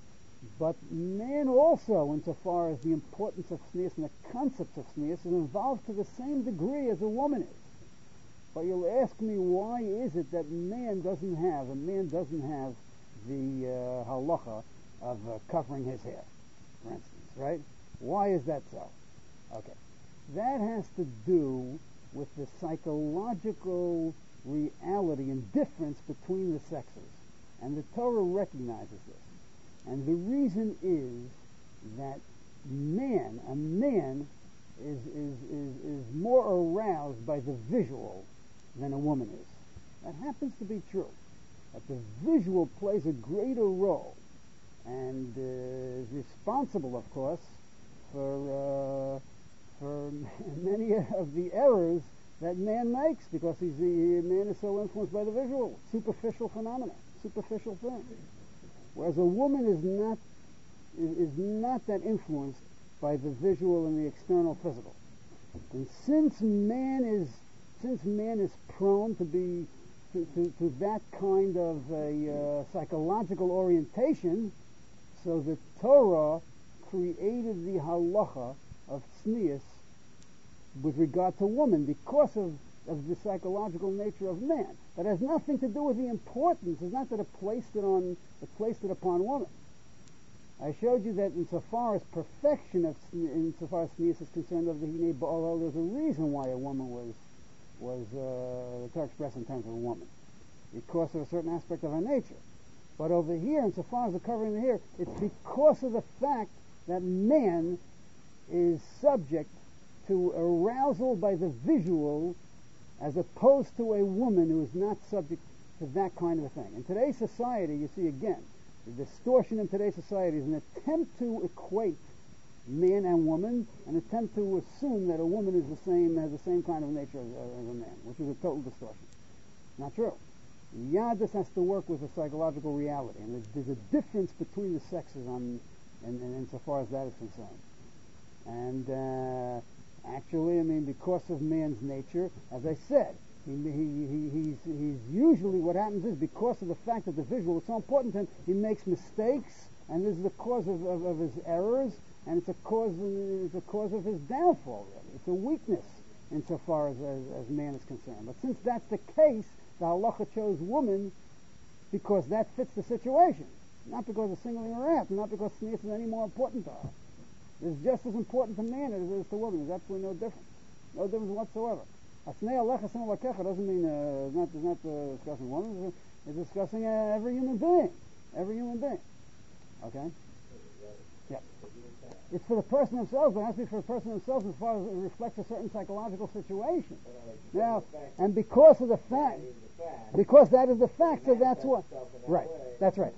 But man also, insofar as the importance of tznius and the concept of tznius, is involved to the same degree as a woman is. But you'll ask me, why is it that man doesn't have, a man doesn't have the uh, halacha of uh, covering his hair, for instance, right? Why is that so? Okay. That has to do with the psychological reality and difference between the sexes. And the Torah recognizes this. And the reason is that man, a man, is, is, is, is more aroused by the visual than a woman is. That happens to be true. That the visual plays a greater role and uh, is responsible, of course, for uh, for many of the errors that man makes, because he's the man is so influenced by the visual, superficial phenomena, superficial thing. Whereas a woman is not is, is not that influenced by the visual and the external physical. And since man is since man is prone to be to, to, to that kind of a uh, psychological orientation, so the Torah created the halacha of tznius with regard to woman because of, of the psychological nature of man. That has nothing to do with the importance. It's not that it placed it on it placed it upon woman. I showed you that insofar as perfection of insofar as tznius is concerned of the Hinei Ba'al, there's a reason why a woman was was uh, the Torah expressed in terms of a woman, because of a certain aspect of her nature. But over here, insofar as the covering of the hair, it's because of the fact that man is subject to arousal by the visual, as opposed to a woman who is not subject to that kind of a thing. In today's society, you see again, the distortion in today's society is an attempt to equate man and woman, an attempt to assume that a woman is the same, has the same kind of nature as, as a man, which is a total distortion. Not true. Yadus has to work with a psychological reality, and there's, there's a difference between the sexes on, in, in, insofar as that is concerned. And uh, actually, I mean, because of man's nature, as I said, he, he, he, he's, he's usually, what happens is, because of the fact that the visual is so important to him, he makes mistakes, and this is the cause of, of, of his errors, and it's a cause, it's a cause of his downfall, really. It's a weakness insofar as, as, as man is concerned. But since that's the case, the halacha chose woman because that fits the situation, not because of singling her out, not because tznius is any more important to her. It's just as important to man as it is to woman. There's absolutely no difference, no difference whatsoever. Asnei alecha sim alakecha doesn't mean uh, it's not, it's not uh, discussing women. It's, it's discussing uh, every human being, every human being. Okay. Yeah. It's for the person himself, but it has to be for the person himself as far as it reflects a certain psychological situation. Now, and because of the fact, because that is the fact, so that's what. Right. That's right.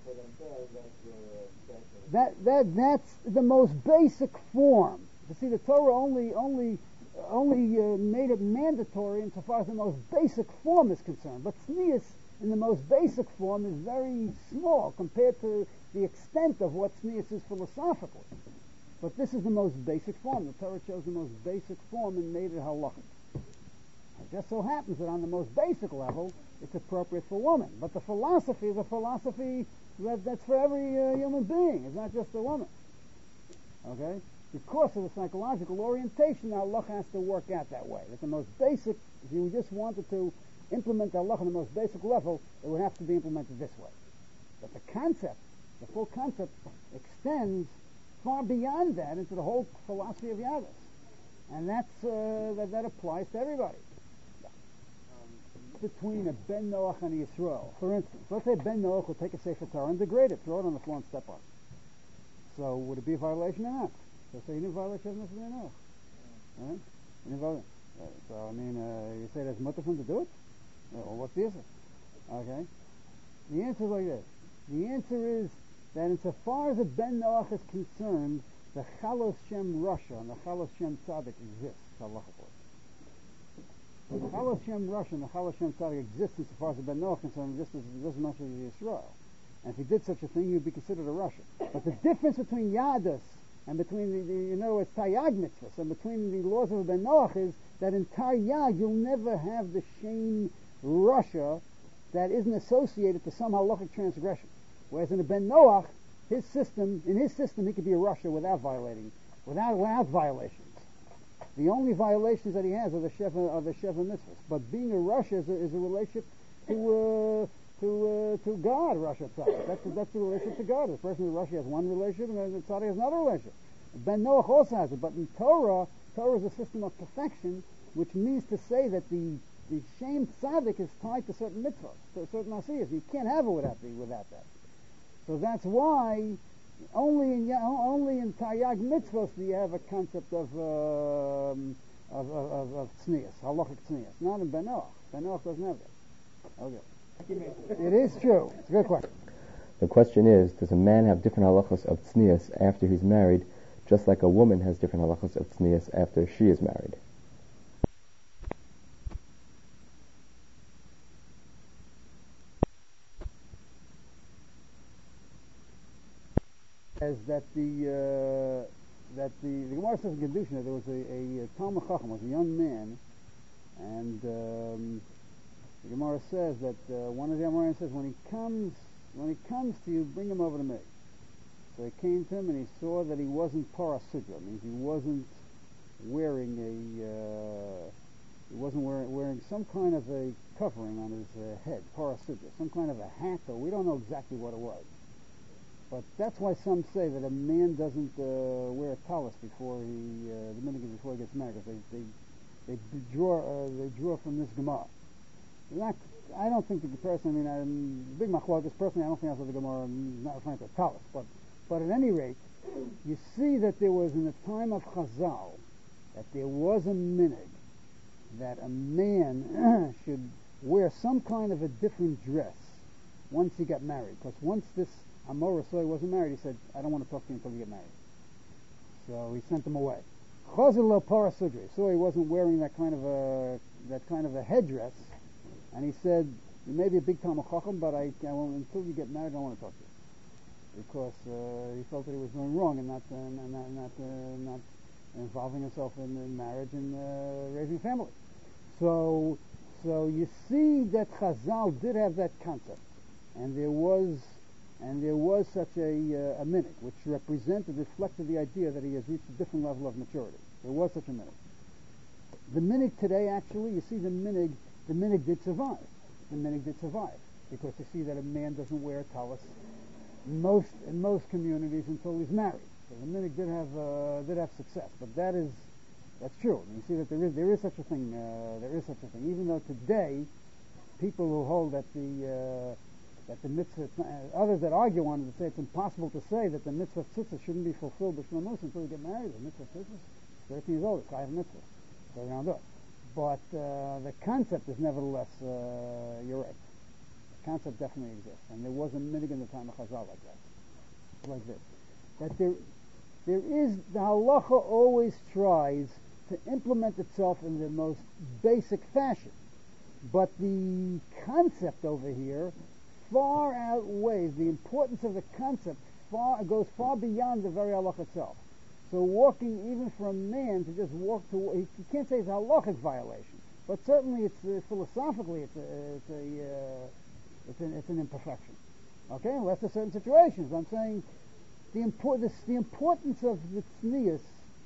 That that that's the most basic form. You see, the Torah only only only uh, made it mandatory insofar as the most basic form is concerned. But tznius in the most basic form is very small compared to the extent of what tznius is philosophically. But this is the most basic form. The Torah chose the most basic form and made it halachic. It just so happens that on the most basic level, it's appropriate for women. But the philosophy is a philosophy that, that's for every uh, human being. It's not just a woman. Okay? Because of the psychological orientation, the halacha has to work out that way. That the most basic, if you just wanted to implement the halacha on the most basic level, it would have to be implemented this way. But the concept, the full concept, extends far beyond that into the whole philosophy of Yadus. And that's, uh, that, that applies to everybody. Um, between a Ben Noach and a Yisrael. For instance, let's say Ben Noach will take a Sefer Torah and degrade it, throw it on the floor and step on it. So would it be a violation or not? So say you didn't violate Shem Nessun Noach. Right? You didn't violate. Uh, so I mean, uh, you say there's mutter for him to do it? Uh, well, what's the answer? Okay. The answer is like this. The answer is that insofar as a Ben Noach is concerned, the Chalos Shem Rasha and the Chalos Shem Tzaddik exists, halachically. The Chalos Shem Rasha and the Chalos Shem Tzaddik exists insofar as a Ben Noach is concerned, just as, just as much as Yisrael. And if he did such a thing, he would be considered a Rasha. But the difference between Yadus and between the, the you know, it's Tayyag mitzvahs, and between the laws of a Ben Noach is that in Tayyag you'll never have the shame Rasha that isn't associated to some halachic transgression. Whereas in a Ben Noach, his system, in his system, he could be a Rasha without violating, without without violations. The only violations that he has are the Sheva, are the Sheva mitzvahs. But being a Rasha is a, is a relationship to uh, to uh, to God, Rasha Tzaddik. That's that's the relationship to God. The person with Rasha has one relationship, and the Tzaddik has another relationship. Ben Noach also has it, but in Torah, Torah is a system of perfection, which means to say that the the shame Tzaddik is tied to certain mitzvahs, to certain asiyas. You can't have it without the without that. So that's why only in only in Tayyag mitzvahs do you have a concept of um, of of, of, of tznius, halachic tznius. Not in Ben Noach. Ben Noach doesn't have that. Okay. It is true. It's a good question. The question is, does a man have different halachas of tznius after he's married, just like a woman has different halachas of tznius after she is married? As that the uh, that the the Gemara says in Kedusha there was a, a, a Talmud Chacham, was a young man, and um, the Gemara says that uh, one of the Amoraim says when he comes when he comes to you, bring him over to me. So he came to him and he saw that he wasn't parasudra, means he wasn't wearing a uh, he wasn't wearing, wearing some kind of a covering on his uh, head, parasudra, some kind of a hat, or we don't know exactly what it was. But that's why some say that a man doesn't uh, wear a talus before he, uh, the minute before he gets married. They they they draw uh, they draw from this Gemara. Not, I don't think that the person. I mean, I'm big machlokes. Personally, I don't think that's what the Gemara not referring to a talus. But but at any rate, you see that there was in the time of Chazal that there was a minig that a man should wear some kind of a different dress once he got married. Because once this Amora saw he wasn't married, he said, I don't want to talk to you until you get married. So he sent him away. Chazal lo parasudri, saw he wasn't wearing that kind of a that kind of a headdress, and he said, you may be a big Talmud Chacham, but I, I won't, until you get married, I don't want to talk to you. Because uh, he felt that he was doing wrong and not uh, not not, uh, not involving himself in, in marriage and uh, raising a family. So so you see that Chazal did have that concept, and there was and there was such a uh, a minig which represented, reflected the idea that he has reached a different level of maturity. There was such a minig. The minig today, actually, you see the minig, the minig did survive. The minig did survive because you see that a man doesn't wear a talus most in most communities until he's married. So the minig did have uh, did have success, but that is that's true. You see that there is there is such a thing. Uh, there is such a thing. Even though today, people who hold that the uh, that the mitzvah, uh, others that argue on it, that say it's impossible to say that the mitzvah of tzitzis shouldn't be fulfilled b'shlemus until you get married. The mitzvah of tzitzis, thirteen years old, it's chayav mitzvah, so you're gonna do it. But uh, the concept is nevertheless, uh, you're right. The concept definitely exists, and there was a minhag in the time of Chazal like that, like this. That there, there is, the halacha always tries to implement itself in the most basic fashion. But the concept over here far outweighs, the importance of the concept far goes far beyond the very halacha itself. So walking, even for a man to just walk to, he, he can't say it's a halachic violation, but certainly it's uh, philosophically it's a, it's a uh, it's an it's an imperfection. Okay, unless there's certain situations. I'm saying the importance the importance of the tznius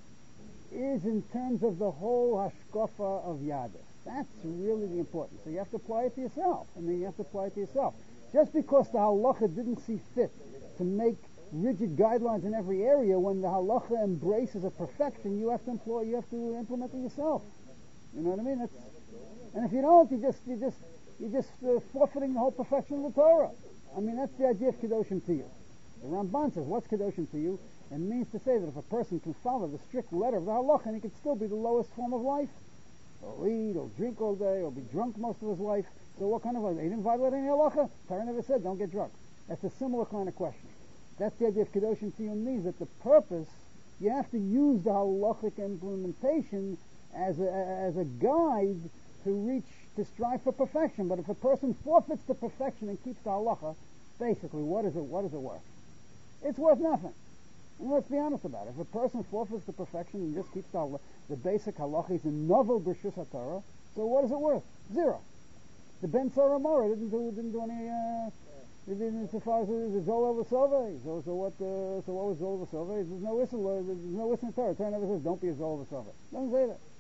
is in terms of the whole hashkafa of Yadus. That's really the importance. So you have to apply it to yourself. I mean, you have to apply it to yourself. Just because the halacha didn't see fit to make rigid guidelines in every area, when the halacha embraces a perfection, you have to employ, you have to implement it yourself. You know what I mean? That's, and if you don't, you just, you just, you're just uh, forfeiting the whole perfection of the Torah. I mean, that's the idea of kedoshim to you. The Ramban says, what's kedoshim to you? It means to say that if a person can follow the strict letter of the halacha, and he can still be the lowest form of life. He'll eat, he'll drink all day, he'll be drunk most of his life. So what kind of life? He didn't violate any halacha? Torah never said, don't get drunk. That's a similar kind of question. That's the idea of kedoshim to you means that the purpose, you have to use the halachic implementation as a, as a guide to reach, to strive for perfection. But if a person forfeits the perfection and keeps the halacha, basically, what is it, what is it worth? It's worth nothing. And let's be honest about it. If a person forfeits the perfection and just keeps the, the basic halachis in novel Bershus HaTorah, so what is it worth? Zero. The Ben Sorah Mora didn't do didn't do any. Uh, it didn't so far as the Zol V'Sovei. So so what? Uh, so what was Zol V'Sovei? There's no whistle. Uh, there's no whistle in Torah. Torah never says don't be a Zol V'Sovei. Doesn't say that.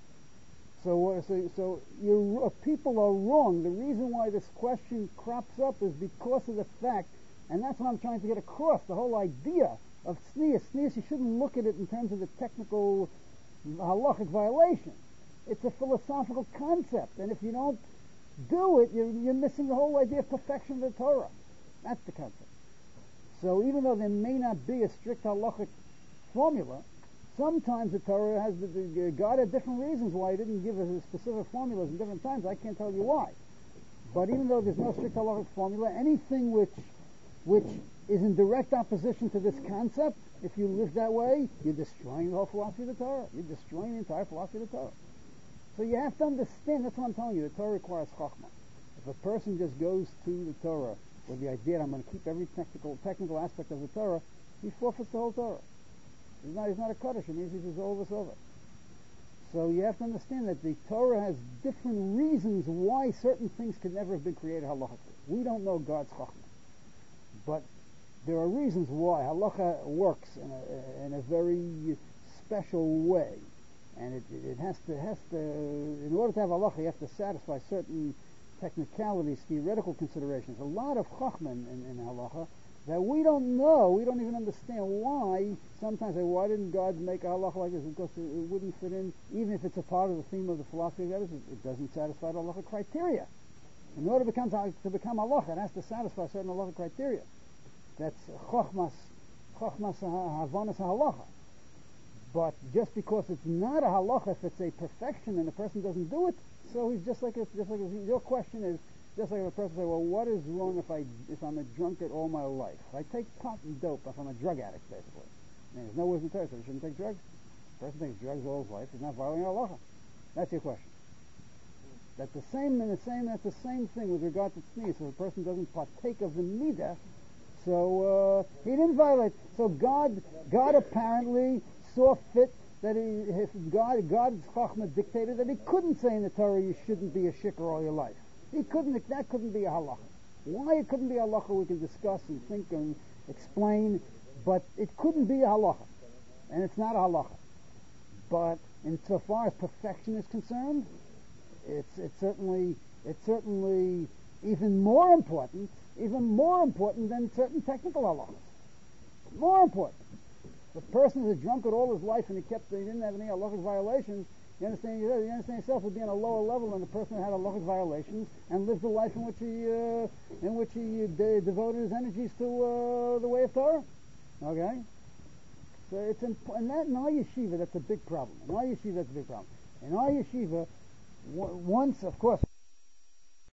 So uh, so so you uh, people are wrong. The reason why this question crops up is because of the fact, and that's what I'm trying to get across. The whole idea of tznius. Tznius, you shouldn't look at it in terms of the technical halachic violation. It's a philosophical concept, and if you don't do it, you're, you're missing the whole idea of perfection of the Torah. That's the concept. So even though there may not be a strict halachic formula, sometimes the Torah has, the, the, God had different reasons why He didn't give us specific formulas in different times. I can't tell you why. But even though there's no strict halachic formula, anything which which is in direct opposition to this concept, if you live that way, you're destroying the whole philosophy of the Torah. You're destroying the entire philosophy of the Torah. So you have to understand, that's what I'm telling you, the Torah requires chachma. If a person just goes to the Torah with the idea that I'm going to keep every technical technical aspect of the Torah, he forfeits the whole Torah. He's not, he's not a Kaddish, it means he's over over. So you have to understand that the Torah has different reasons why certain things could never have been created halachically. We don't know God's chachma. But there are reasons why halacha works in a, in a very special way, and it, it has to has to. In order to have halacha, you have to satisfy certain technicalities, theoretical considerations. A lot of chachma in, in, in halacha that we don't know, we don't even understand why. Sometimes say, why didn't God make a halacha like this? Because it, it wouldn't fit in, even if it's a part of the theme of the philosophy of God, it, it doesn't satisfy the halacha criteria. In order to become to become halacha, it has to satisfy certain halacha criteria. That's chochmas, chochmas havanas halacha. But just because it's not a halacha, if it's a perfection and a person doesn't do it, so he's just like a, just like a, your question is just like if a person say, well, what is wrong if I if I'm a drunkard all my life? If I take pot and dope, if I'm a drug addict, basically. I mean, there's no wisdom there, so he shouldn't take drugs. The person takes drugs all his life, he's not violating halacha. That's your question. That's the same and the same. That's the same thing with regard to tznius. If a person doesn't partake of the midah, so uh, he didn't violate. So God, God apparently saw fit that he, if God, God's chachma dictated that he couldn't say in the Torah you shouldn't be a shikar all your life. He couldn't. That couldn't be a halacha. Why it couldn't be a halacha we can discuss and think and explain, but it couldn't be a halacha, and it's not a halacha. But insofar as perfection is concerned, It's it's certainly it's certainly even more important, even more important than certain technical halachas. More important. If a person is a drunkard all his life and he kept he didn't have any halachic violations, You understand? You understand yourself would be on a lower level than the person who had halachic violations and lived a life in which he uh, in which he de- devoted his energies to uh, the way of Torah. Okay. So it's in, and that in our yeshiva, that's a big problem. In our yeshiva, that's a big problem. In our yeshiva, w- once, of course.